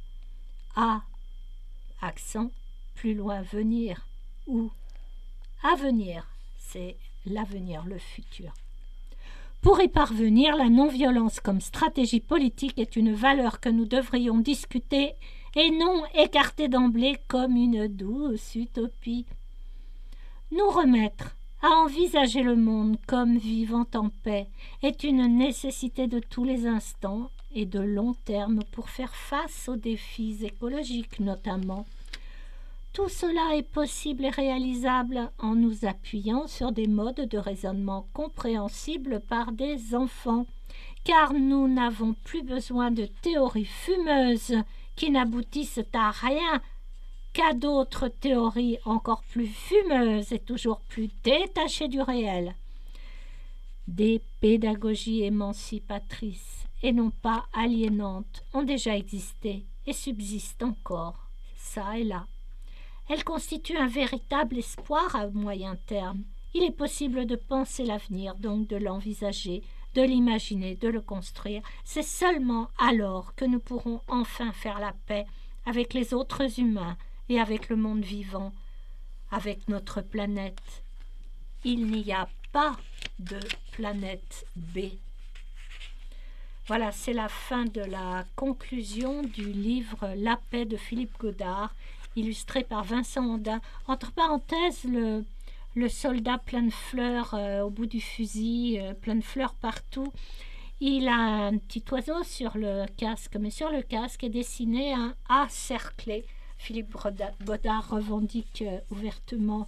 Speaker 1: Accent, plus loin venir, ou à venir, c'est l'avenir, le futur. Pour y parvenir, la non-violence comme stratégie politique est une valeur que nous devrions discuter et non écarter d'emblée comme une douce utopie. Nous remettre à envisager le monde comme vivant en paix est une nécessité de tous les instants et de long terme pour faire face aux défis écologiques notamment. Tout cela est possible et réalisable en nous appuyant sur des modes de raisonnement compréhensibles par des enfants, car nous n'avons plus besoin de théories fumeuses qui n'aboutissent à rien, qu'à d'autres théories encore plus fumeuses et toujours plus détachées du réel. Des pédagogies émancipatrices et non pas aliénantes ont déjà existé et subsistent encore, ça et là. Elles constituent un véritable espoir à moyen terme. Il est possible de penser l'avenir, donc de l'envisager, de l'imaginer, de le construire. C'est seulement alors que nous pourrons enfin faire la paix avec les autres humains et avec le monde vivant, avec notre planète. Il n'y a pas de planète B. Voilà, c'est la fin de la conclusion du livre La paix de Philippe Godard, illustré par Vincent Audin. Entre parenthèses, le soldat plein de fleurs au bout du fusil, plein de fleurs partout. Il a un petit oiseau sur le casque, mais sur le casque est dessiné un A cerclé. Philippe Godard revendique ouvertement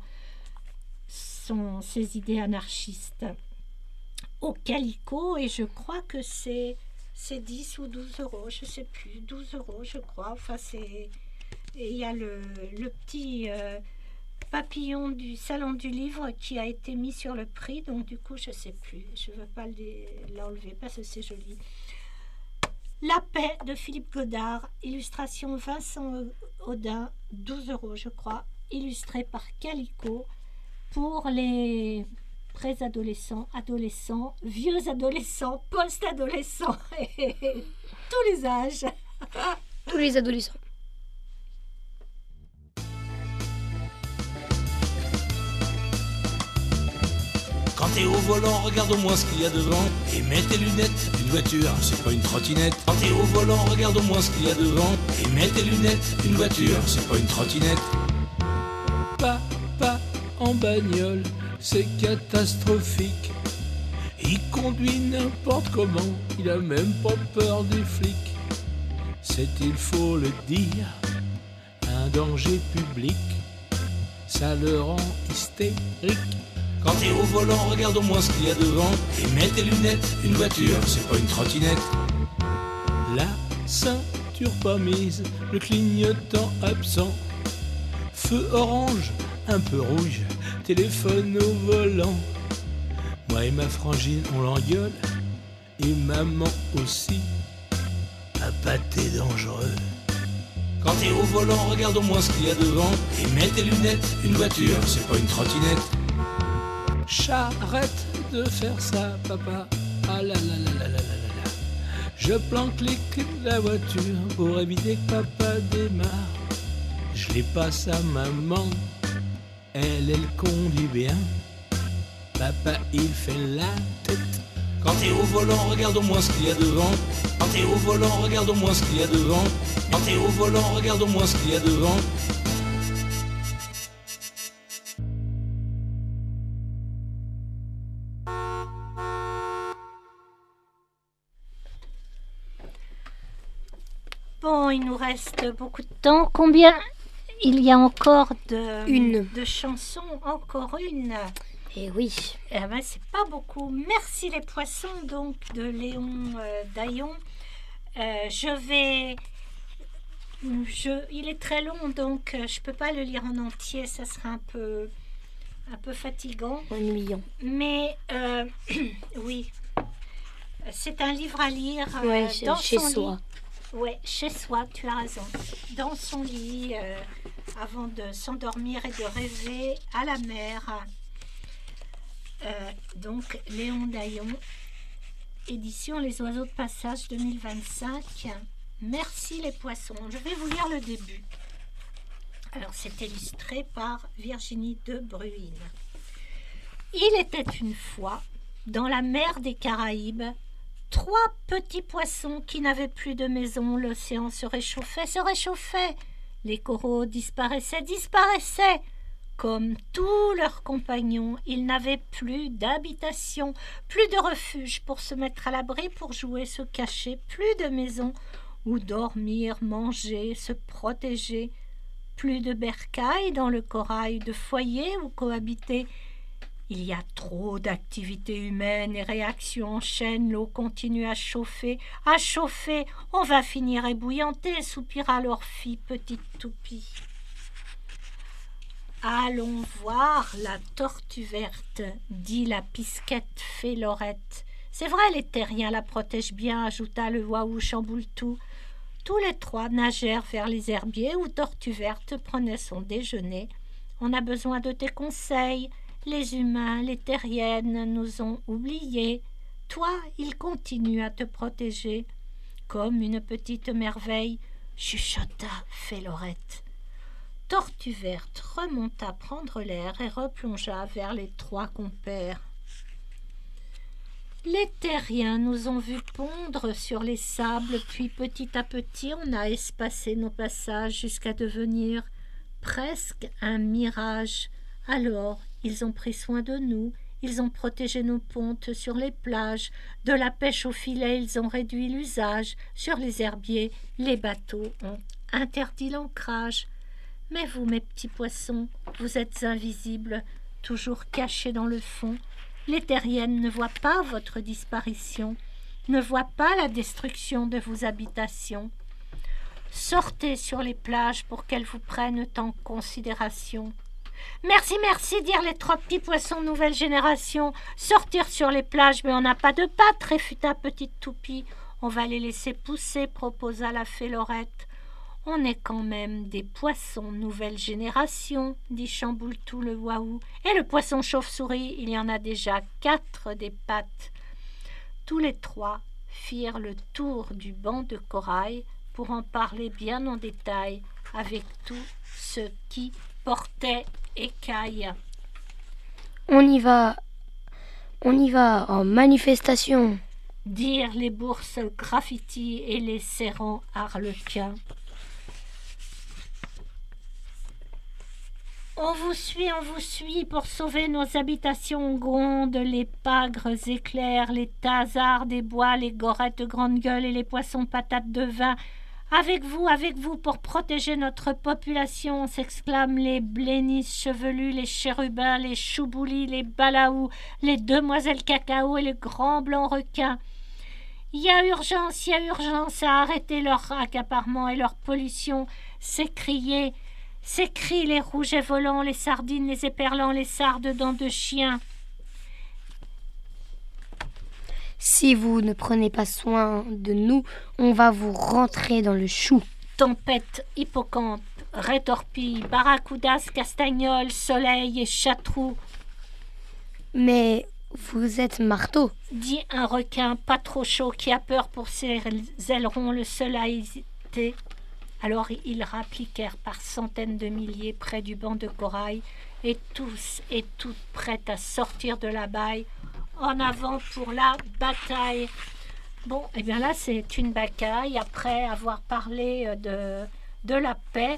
Speaker 1: ses idées anarchistes. Au calicot, et je crois que c'est 10 ou 12 euros, je ne sais plus, 12 euros je crois. Enfin, et il y a le petit papillon du salon du livre qui a été mis sur le prix, donc du coup je ne sais plus, je ne veux pas l'enlever parce que c'est joli. La paix de Philippe Godard, illustration Vincent Audin, 12 euros je crois, illustré par Calicot pour les préadolescents, adolescents, vieux adolescents, post-adolescents et tous les âges.
Speaker 5: Tous les adolescents.
Speaker 6: Quand t'es au volant, regarde au moins ce qu'il y a devant et mets tes lunettes. Une voiture, c'est pas une trottinette. Quand t'es au volant, regarde au moins ce qu'il y a devant et mets tes lunettes. Une voiture, c'est pas une trottinette. Papa en bagnole, c'est catastrophique. Il conduit n'importe comment, il a même pas peur des flics. C'est, il faut le dire, un danger public. Ça le rend hystérique. Quand t'es au volant, regarde au moins ce qu'il y a devant et mets tes lunettes. Une voiture, c'est pas une trottinette. La ceinture pas mise, le clignotant absent. Feu orange, un peu rouge, téléphone au volant. Moi et ma frangine, on l'engueule, et maman aussi. Un pâté dangereux. Quand t'es au volant, regarde au moins ce qu'il y a devant et mets tes lunettes. Une voiture, c'est pas une trottinette. J'arrête de faire ça, papa. Ah là là là là là là là. Je planque les clés de la voiture pour éviter que papa démarre. Je les passe à maman, elle conduit bien. Papa, il fait la tête. Quand t'es au volant, regarde au moins ce qu'il y a devant. Quand t'es au volant, regarde au moins ce qu'il y a devant. Quand t'es au volant, regarde au moins ce qu'il y a devant.
Speaker 1: Bon, il nous reste beaucoup de temps. Combien il y a encore de chansons? Encore une.
Speaker 5: Eh oui.
Speaker 1: Eh ben, c'est pas beaucoup. Merci les poissons, donc, de Léon Daillon. Il est très long, donc je peux pas le lire en entier. Ça serait un peu fatigant.
Speaker 5: Ennuyant.
Speaker 1: Mais oui, c'est un livre à lire
Speaker 5: Ouais,
Speaker 1: dans
Speaker 5: chez
Speaker 1: son
Speaker 5: soi.
Speaker 1: lit. Oui, chez soi, tu as raison. Dans son lit, avant de s'endormir et de rêver à la mer. Donc, Léon Daillon, édition Les Oiseaux de Passage 2025. Merci les poissons. Je vais vous lire le début. Alors, c'est illustré par Virginie de Bruyne. Il était une fois, dans la mer des Caraïbes, 3 petits poissons qui n'avaient plus de maison. L'océan se réchauffait. Les coraux disparaissaient. Comme tous leurs compagnons, ils n'avaient plus d'habitation, plus de refuge pour se mettre à l'abri, pour jouer, se cacher, plus de maison où dormir, manger, se protéger, plus de bercailles dans le corail, de foyers où cohabiter. Il y a trop d'activités humaines et réactions en chaîne, l'eau continue à chauffer, on va finir ébouillanter, soupira l'orphie, petite toupie. Allons voir la tortue verte, dit la pisquette fée Lorette. C'est vrai, les terriens la protègent bien, ajouta le Waouh Chamboultou. Tous les 3 nagèrent vers les herbiers où Tortue Verte prenait son déjeuner. On a besoin de tes conseils. Les humains, les terriennes nous ont oubliés. Toi, il continue à te protéger. Comme une petite merveille, chuchota Félorette. Tortue Verte remonta prendre l'air et replongea vers les 3 compères. Les terriens nous ont vus pondre sur les sables, puis petit à petit on a espacé nos passages jusqu'à devenir presque un mirage. Alors ils ont pris soin de nous, ils ont protégé nos pontes sur les plages, de la pêche au filet ils ont réduit l'usage, sur les herbiers les bateaux ont interdit l'ancrage. Mais vous, mes petits poissons, vous êtes invisibles, toujours cachés dans le fond. Les terriennes ne voient pas votre disparition, ne voient pas la destruction de vos habitations. Sortez sur les plages pour qu'elles vous prennent en considération. Merci, merci, dirent les 3 petits poissons nouvelle génération. Sortir sur les plages, mais on n'a pas de pattes, réfuta Petite Toupie. On va les laisser pousser, proposa la Félorette. On est quand même des poissons nouvelle génération, dit Chamboultou le Waou. Et le poisson chauve-souris, il y en a déjà 4 des pattes. Tous les 3 firent le tour du banc de corail pour en parler bien en détail avec tous ceux qui portaient écailles.
Speaker 5: On y va en manifestation,
Speaker 1: dirent les bourses graffiti et les serrants arlequins. On vous suit pour sauver nos habitations, grondent les pagres éclairs, les tasards des bois, les gorettes grande gueule et les poissons patates de vin. Avec vous, pour protéger notre population, s'exclament les blénis chevelus, les chérubins, les chouboulis, les balaous, les demoiselles cacao et les grands blancs requins. Il y a urgence à arrêter leur accaparement et leur pollution, s'écrient les rouges et volants, les sardines, les éperlants, les sardes dents de chien.
Speaker 5: Si vous ne prenez pas soin de nous, on va vous rentrer dans le chou.
Speaker 1: Tempête, hippocampe, rétorpille, barracudas, castagnoles, soleil et chatrou.
Speaker 5: Mais vous êtes marteau,
Speaker 1: dit un requin pas trop chaud qui a peur pour ses ailerons, le seul à hésiter. Alors ils rappliquèrent par centaines de milliers près du banc de corail, et tous et toutes prêtes à sortir de la baille, en avant pour la bataille. Bon, et bien là c'est une bataille, après avoir parlé de la paix,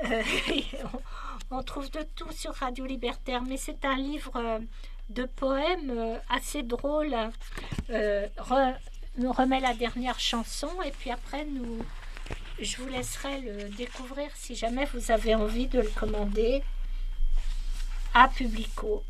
Speaker 1: on trouve de tout sur Radio Libertaire, mais c'est un livre de poèmes assez drôle. Nous remet la dernière chanson, et puis après je vous laisserai le découvrir si jamais vous avez envie de le commander à Publico.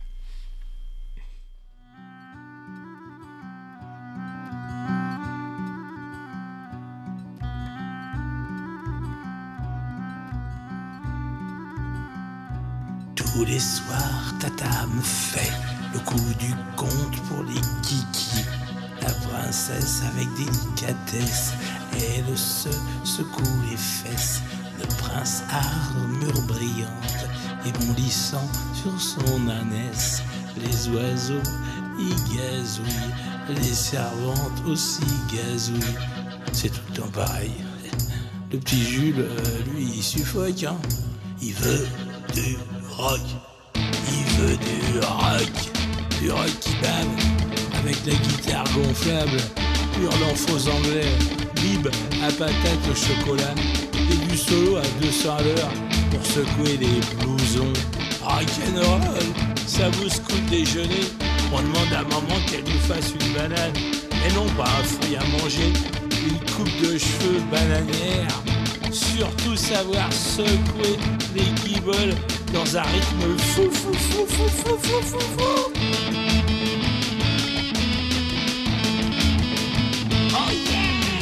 Speaker 6: Tous les soirs, Tata me fait le coup du conte pour les kikis. La princesse avec délicatesse, elle se secoue les fesses. Le prince armure brillante et bondissant sur son ânesse. Les oiseaux y gazouillent, les servantes aussi gazouillent. C'est tout le temps pareil. Le petit Jules, lui, il suffoque, hein. Il veut du rock. Il veut du rock qui bave, avec la guitare gonflable, hurlant faux anglais, bib à patate au chocolat, et du solo à 200 à l'heure pour secouer les blousons. Rock'n'roll, ça vous scoute déjeuner. On demande à maman qu'elle nous fasse une banane, mais non pas un fruit à manger, une coupe de cheveux bananière. Surtout savoir secouer les guiboles dans un rythme fou, fou, fou, fou, fou, fou, fou, fou. Oh yeah!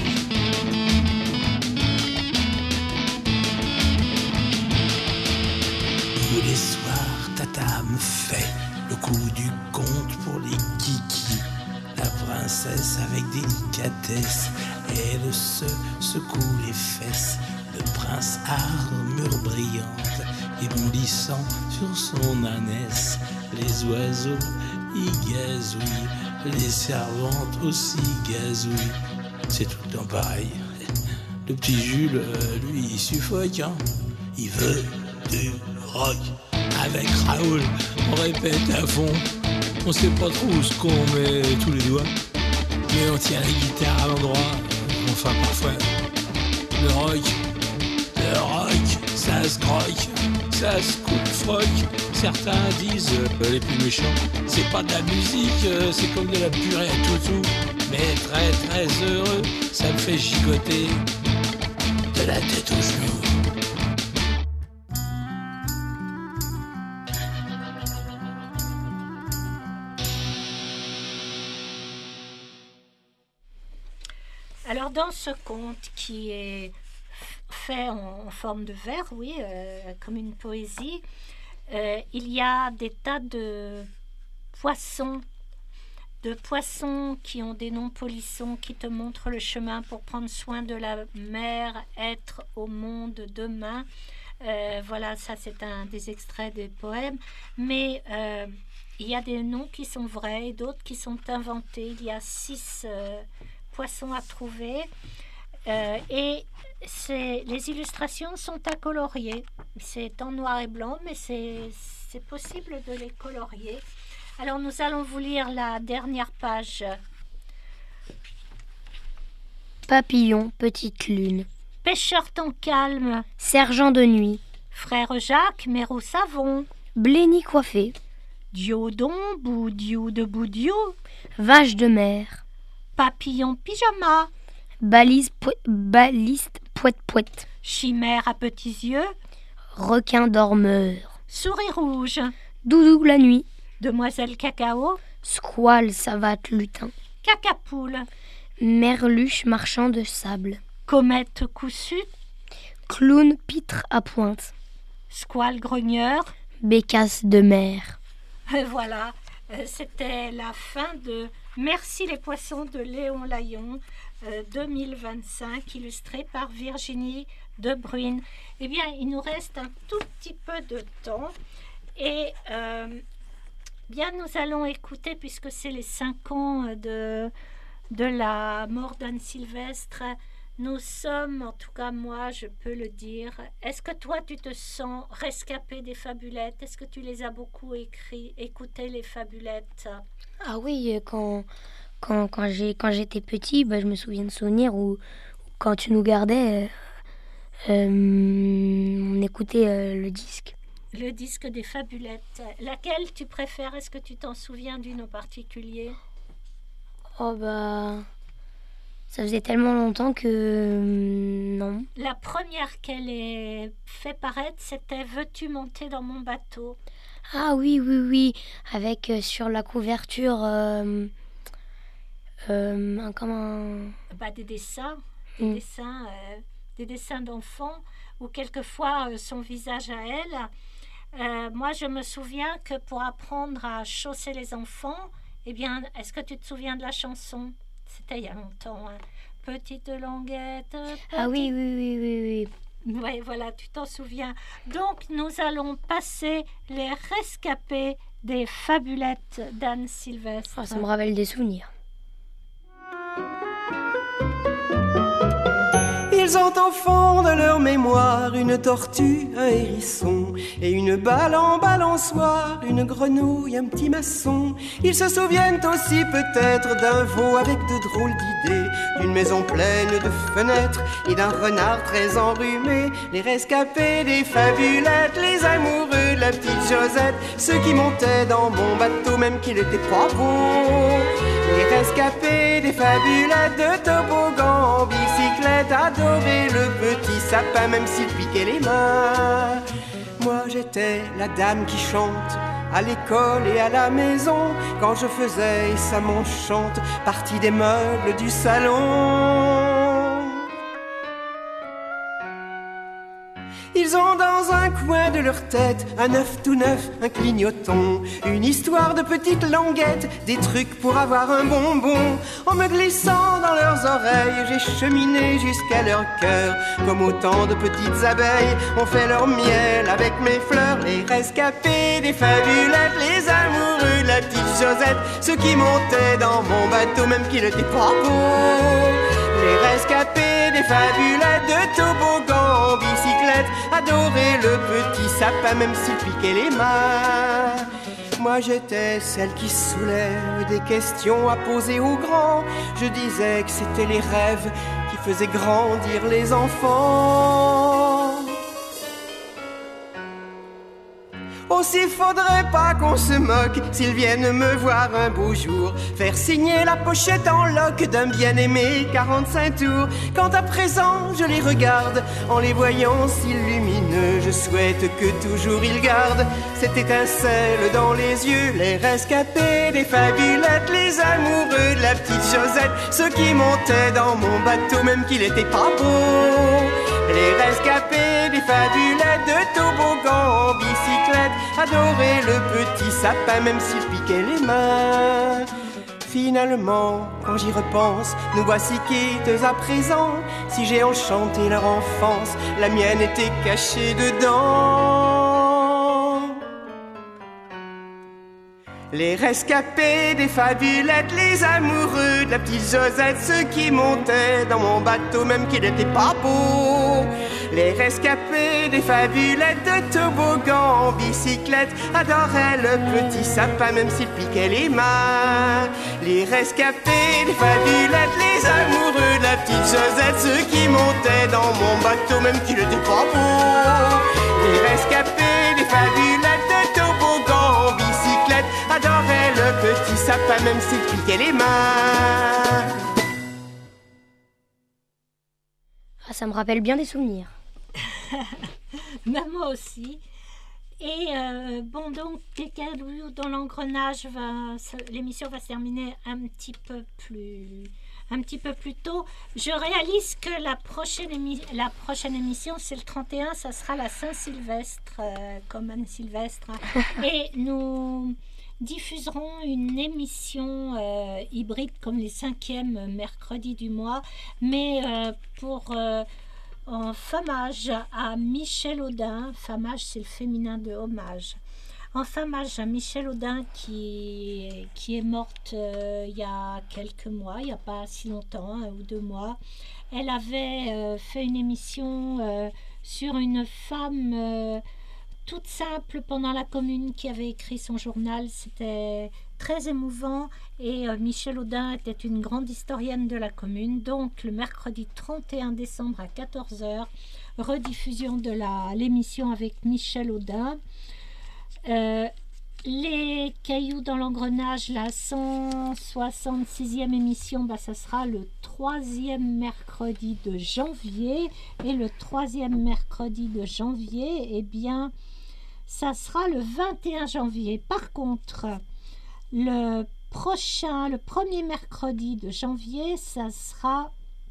Speaker 6: Tous les soirs, Tata me fait le coup du conte pour les kikis. La princesse avec délicatesse, elle se secoue les fesses. Le prince armure brillante et bondissant sur son ânesse. les oiseaux ils gazouillent, les servantes aussi gazouillent. C'est tout le temps pareil. Le petit Jules, lui, il suffoque, hein. Il veut du rock. Avec Raoul, on répète à fond. On sait pas trop où ce qu'on met tous les doigts, mais on tient la guitare à l'endroit. Enfin, parfois, le rock, ça se croque, ça se coupe froc. Certains disent, les plus méchants, c'est pas de la musique, c'est comme de la purée à toutou. Mais très très heureux, ça me fait gigoter de la tête aux genoux.
Speaker 1: Alors dans ce conte qui est fait en forme de vers, oui, comme une poésie, il y a des tas de poissons qui ont des noms polissons, qui te montrent le chemin pour prendre soin de la mer, être au monde demain. Voilà, ça c'est un des extraits des poèmes. Mais il y a des noms qui sont vrais et d'autres qui sont inventés. Il y a 6 poissons à trouver. Et les illustrations sont à colorier. C'est en noir et blanc, mais c'est possible de les colorier. Alors nous allons vous lire la dernière page.
Speaker 5: Papillon, petite lune.
Speaker 1: Pêcheur temps calme.
Speaker 5: Sergent de nuit.
Speaker 1: Frère Jacques, mère savon.
Speaker 5: Bléni coiffé.
Speaker 1: Diodon, boudiou de boudiou.
Speaker 5: Vache de mer.
Speaker 1: Papillon pyjama.
Speaker 5: Baliste poète.
Speaker 1: Chimère à petits yeux.
Speaker 5: Requin dormeur.
Speaker 1: Souris rouge.
Speaker 5: Doudou la nuit.
Speaker 1: Demoiselle cacao.
Speaker 5: Squale savate lutin.
Speaker 1: Cacapoule.
Speaker 5: Merluche marchand de sable.
Speaker 1: Comète coussue.
Speaker 5: Clown pitre à pointe.
Speaker 1: Squale grogneur.
Speaker 5: Bécasse de mer.
Speaker 1: Voilà, c'était la fin de Merci les poissons de Léon Layon 2025, illustré par Virginie de Bruyne. Eh bien, il nous reste un tout petit peu de temps et bien nous allons écouter, puisque c'est les 5 ans de la mort d'Anne Sylvestre. Nous sommes, en tout cas moi, je peux le dire. Est-ce que toi, tu te sens rescapé des fabulettes? Est-ce que tu les as beaucoup écoutées, les fabulettes?
Speaker 5: Ah oui, quand j'étais petit, je me souviens de souvenirs où quand tu nous gardais, on écoutait le disque.
Speaker 1: Le disque des fabulettes. Laquelle tu préfères? Est-ce que tu t'en souviens d'une en particulier?
Speaker 5: Oh ça faisait tellement longtemps que non.
Speaker 1: La première qu'elle ait fait paraître, c'était Veux-tu monter dans mon bateau?
Speaker 5: Ah oui, avec sur la couverture
Speaker 1: des dessins, des dessins d'enfants, ou quelquefois son visage à elle. Moi, je me souviens que pour apprendre à chausser les enfants, eh bien, est-ce que tu te souviens de la chanson? C'était il y a longtemps. Hein. Petite languette.
Speaker 5: Ah oui.
Speaker 1: Oui, voilà, tu t'en souviens. Donc, nous allons passer les rescapés des fabulettes d'Anne Sylvestre.
Speaker 5: Oh, ça me rappelle des souvenirs.
Speaker 2: Ils ont au fond de leur mémoire une tortue, un hérisson et une balle en balançoire, une grenouille, un petit maçon. Ils se souviennent aussi peut-être d'un veau avec de drôles d'idées, d'une maison pleine de fenêtres et d'un renard très enrhumé. Les rescapés des fabulettes, les amoureux de la petite Josette, ceux qui montaient dans mon bateau même qu'il était pas beau. Les rescapés des fabulettes, de toboggan en bicyclette, adoraient le petit sapin même s'il piquait les mains. Moi j'étais la dame qui chante à l'école et à la maison, quand je faisais, et ça m'enchante, partie des meubles du salon. Ils ont dans un coin de leur tête, un œuf tout neuf, un clignoton, une histoire de petites languettes, des trucs pour avoir un bonbon. En me glissant dans leurs oreilles, j'ai cheminé jusqu'à leur cœur, comme autant de petites abeilles ont fait leur miel avec mes fleurs. Les rescapés des fabulettes, les amoureux de la petite Josette, ceux qui montaient dans mon bateau même qu'il était pas beau. Les rescapés des fabulettes, de toboggan en bicyclette, adoraient le petit sapin même s'il piquait les mains. Moi j'étais celle qui soulève des questions à poser aux grands. Je disais que c'était les rêves qui faisaient grandir les enfants. Aussi faudrait pas qu'on se moque s'ils viennent me voir un beau jour, faire signer la pochette en loque d'un bien-aimé 45 tours. Quand à présent je les regarde, en les voyant si lumineux, je souhaite que toujours ils gardent cette étincelle dans les yeux. Les rescapés des fabulettes, les amoureux de la petite Josette, ceux qui montaient dans mon bateau même qu'il était pas beau. Les rescapés des fabulettes, de toboggan en bicyclette, adoraient le petit sapin même s'il piquait les mains. Finalement, quand j'y repense, nous voici quittes à présent. Si j'ai enchanté leur enfance, la mienne était cachée dedans. Les rescapés des fabulettes, les amoureux de la petite Josette, ceux qui montaient dans mon bateau même qu'il n'était pas beau. Les rescapés des fabulettes, de toboggan en bicyclette, adoraient le petit sapin même s'il piquait les mains. Les rescapés des fabulettes, les amoureux de la petite Josette, ceux qui montaient dans mon bateau même qu'il n'était pas beau. Les rescapés des fabulettes, de toboggan en bicyclette, adoraient le petit sapin même s'il piquait les mains.
Speaker 5: Ah, ça me rappelle bien des souvenirs.
Speaker 1: Moi aussi. Et bon, donc, les cailloux dans l'engrenage, l'émission va se terminer un petit peu plus tôt. Je réalise que la prochaine émission, c'est le 31, ça sera la Saint-Sylvestre, comme Anne-Sylvestre. Et nous diffuserons une émission hybride comme les 5e mercredis du mois, mais en famage à Michel Audin. Famage, c'est le féminin de hommage. En famage à Michel Audin qui est morte il y a quelques mois, il n'y a pas si longtemps, 1 ou 2 mois. Elle avait fait une émission sur une femme toute simple pendant la Commune qui avait écrit son journal. C'était très émouvant et Michel Audin était une grande historienne de la Commune. Donc le mercredi 31 décembre à 14h, rediffusion de l'émission avec Michel Audin. Les cailloux dans l'engrenage, la 166e émission, ça sera le 3e mercredi de janvier. Et le 3e mercredi de janvier, ça sera le 21 janvier. Par contre, le premier mercredi de janvier, ça sera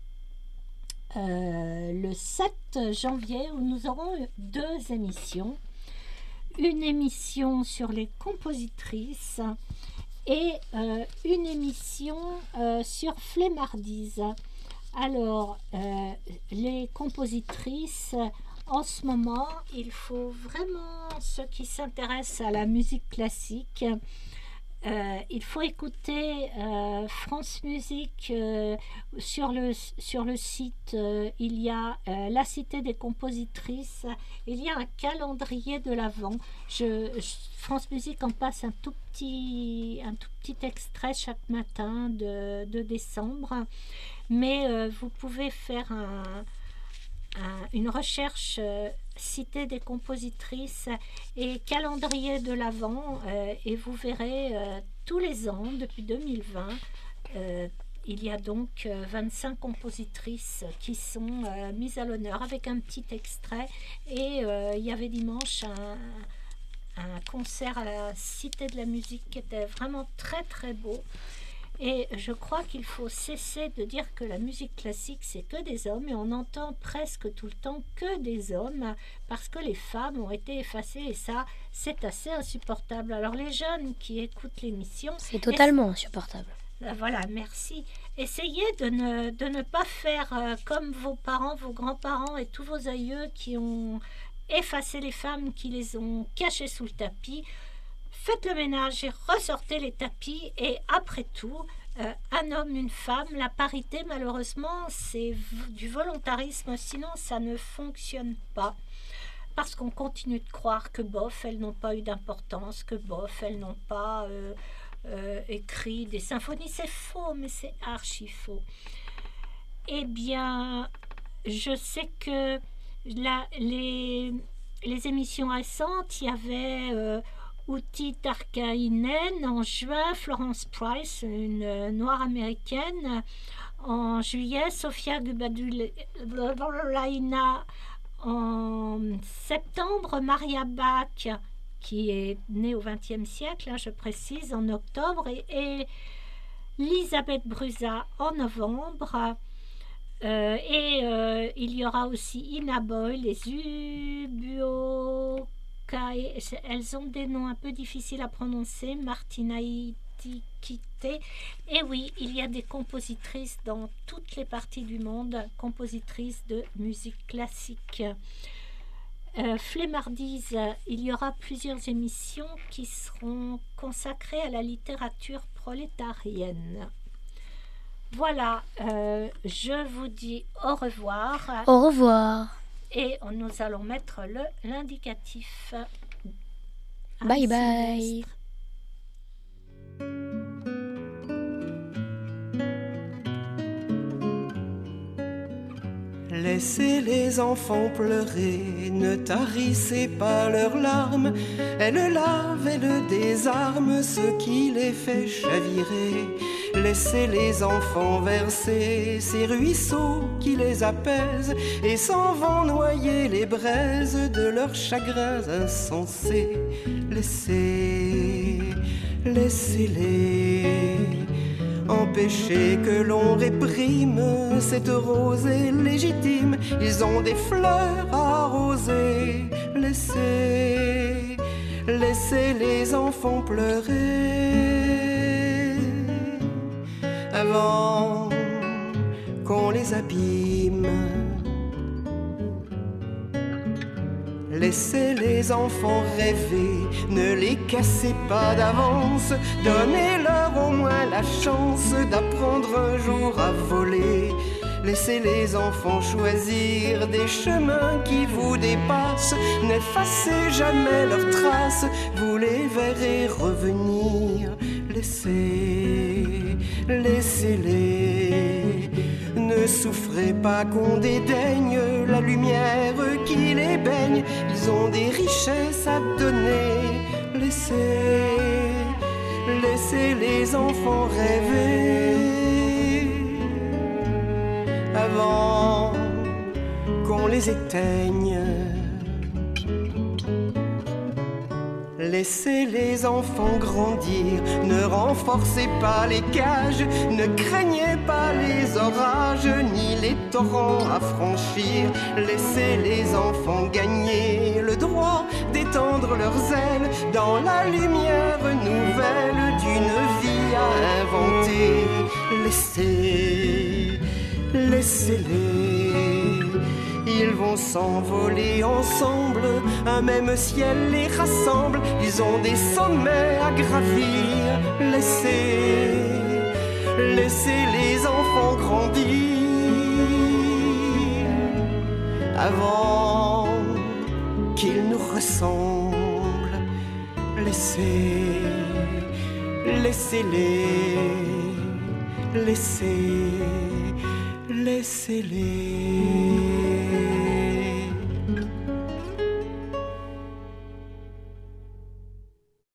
Speaker 1: le 7 janvier, où nous aurons 2 émissions. Une émission sur les compositrices et une émission sur Flemmardise. Alors, les compositrices, en ce moment, il faut vraiment, ceux qui s'intéressent à la musique classique, il faut écouter France Musique. Sur le site, il y a la Cité des compositrices, il y a un calendrier de l'Avent. France Musique en passe un tout petit extrait chaque matin de décembre, mais vous pouvez faire une recherche Cité des compositrices et calendrier de l'Avent, et vous verrez tous les ans depuis 2020 il y a donc 25 compositrices qui sont mises à l'honneur avec un petit extrait. Et il y avait dimanche un concert à la Cité de la musique qui était vraiment très très beau. Et je crois qu'il faut cesser de dire que la musique classique, c'est que des hommes, et on entend presque tout le temps que des hommes, parce que les femmes ont été effacées, et ça, c'est assez insupportable. Alors les jeunes qui écoutent l'émission...
Speaker 5: C'est totalement insupportable.
Speaker 1: Voilà, merci. Essayez de ne pas faire comme vos parents, vos grands-parents et tous vos aïeux qui ont effacé les femmes, qui les ont cachées sous le tapis. Faites le ménage et ressortez les tapis. Et après tout, un homme, une femme, la parité, malheureusement, c'est du volontarisme. Sinon, ça ne fonctionne pas. Parce qu'on continue de croire que bof, elles n'ont pas eu d'importance, que bof, elles n'ont pas écrit des symphonies. C'est faux, mais c'est archi faux. Eh bien, je sais que les émissions récentes, il y avait... Outi Tarkainen en juin, Florence Price, une noire américaine, en juillet, Sofia Gubadulaina en septembre, Maria Bach, qui est née au XXe siècle, je précise, en octobre, et Elisabeth Brusa en novembre. Il y aura aussi Ina Boyle, les Ubuo. Elles ont des noms un peu difficiles à prononcer, Martina Itikite. Et oui, il y a des compositrices dans toutes les parties du monde, compositrices de musique classique. Flemmardise, il y aura plusieurs émissions qui seront consacrées à la littérature prolétarienne. Voilà, je vous dis au revoir.
Speaker 5: Au revoir.
Speaker 1: Et nous allons mettre l'indicatif.
Speaker 5: Bye bye.
Speaker 2: Laissez les enfants pleurer, ne tarissez pas leurs larmes. Elles lavent, elles désarment ce qui les fait chavirer. Laissez les enfants verser ces ruisseaux qui les apaisent et s'en vont noyer les braises de leurs chagrins insensés. Laissez-les. Empêchez que l'on réprime cette rosée légitime. Ils ont des fleurs à arroser. Laissez les enfants pleurer avant qu'on les abîme. Laissez les enfants rêver, ne les cassez pas d'avance. Donnez-leur au moins la chance d'apprendre un jour à voler. Laissez les enfants choisir des chemins qui vous dépassent. N'effacez jamais leurs traces, vous les verrez revenir. Laissez-les. Ne souffrez pas qu'on dédaigne la lumière qui les baigne. Ils ont des richesses à donner. Laissez les enfants rêver avant qu'on les éteigne. Laissez les enfants grandir, ne renforcez pas les cages, ne craignez pas les orages ni les torrents à franchir. Laissez les enfants gagner le droit d'étendre leurs ailes dans la lumière nouvelle d'une vie à inventer. Laissez-les. Ils vont s'envoler ensemble, un même ciel les rassemble. Ils ont des sommets à gravir. Laissez les enfants grandir avant qu'ils nous ressemblent. Laissez-les.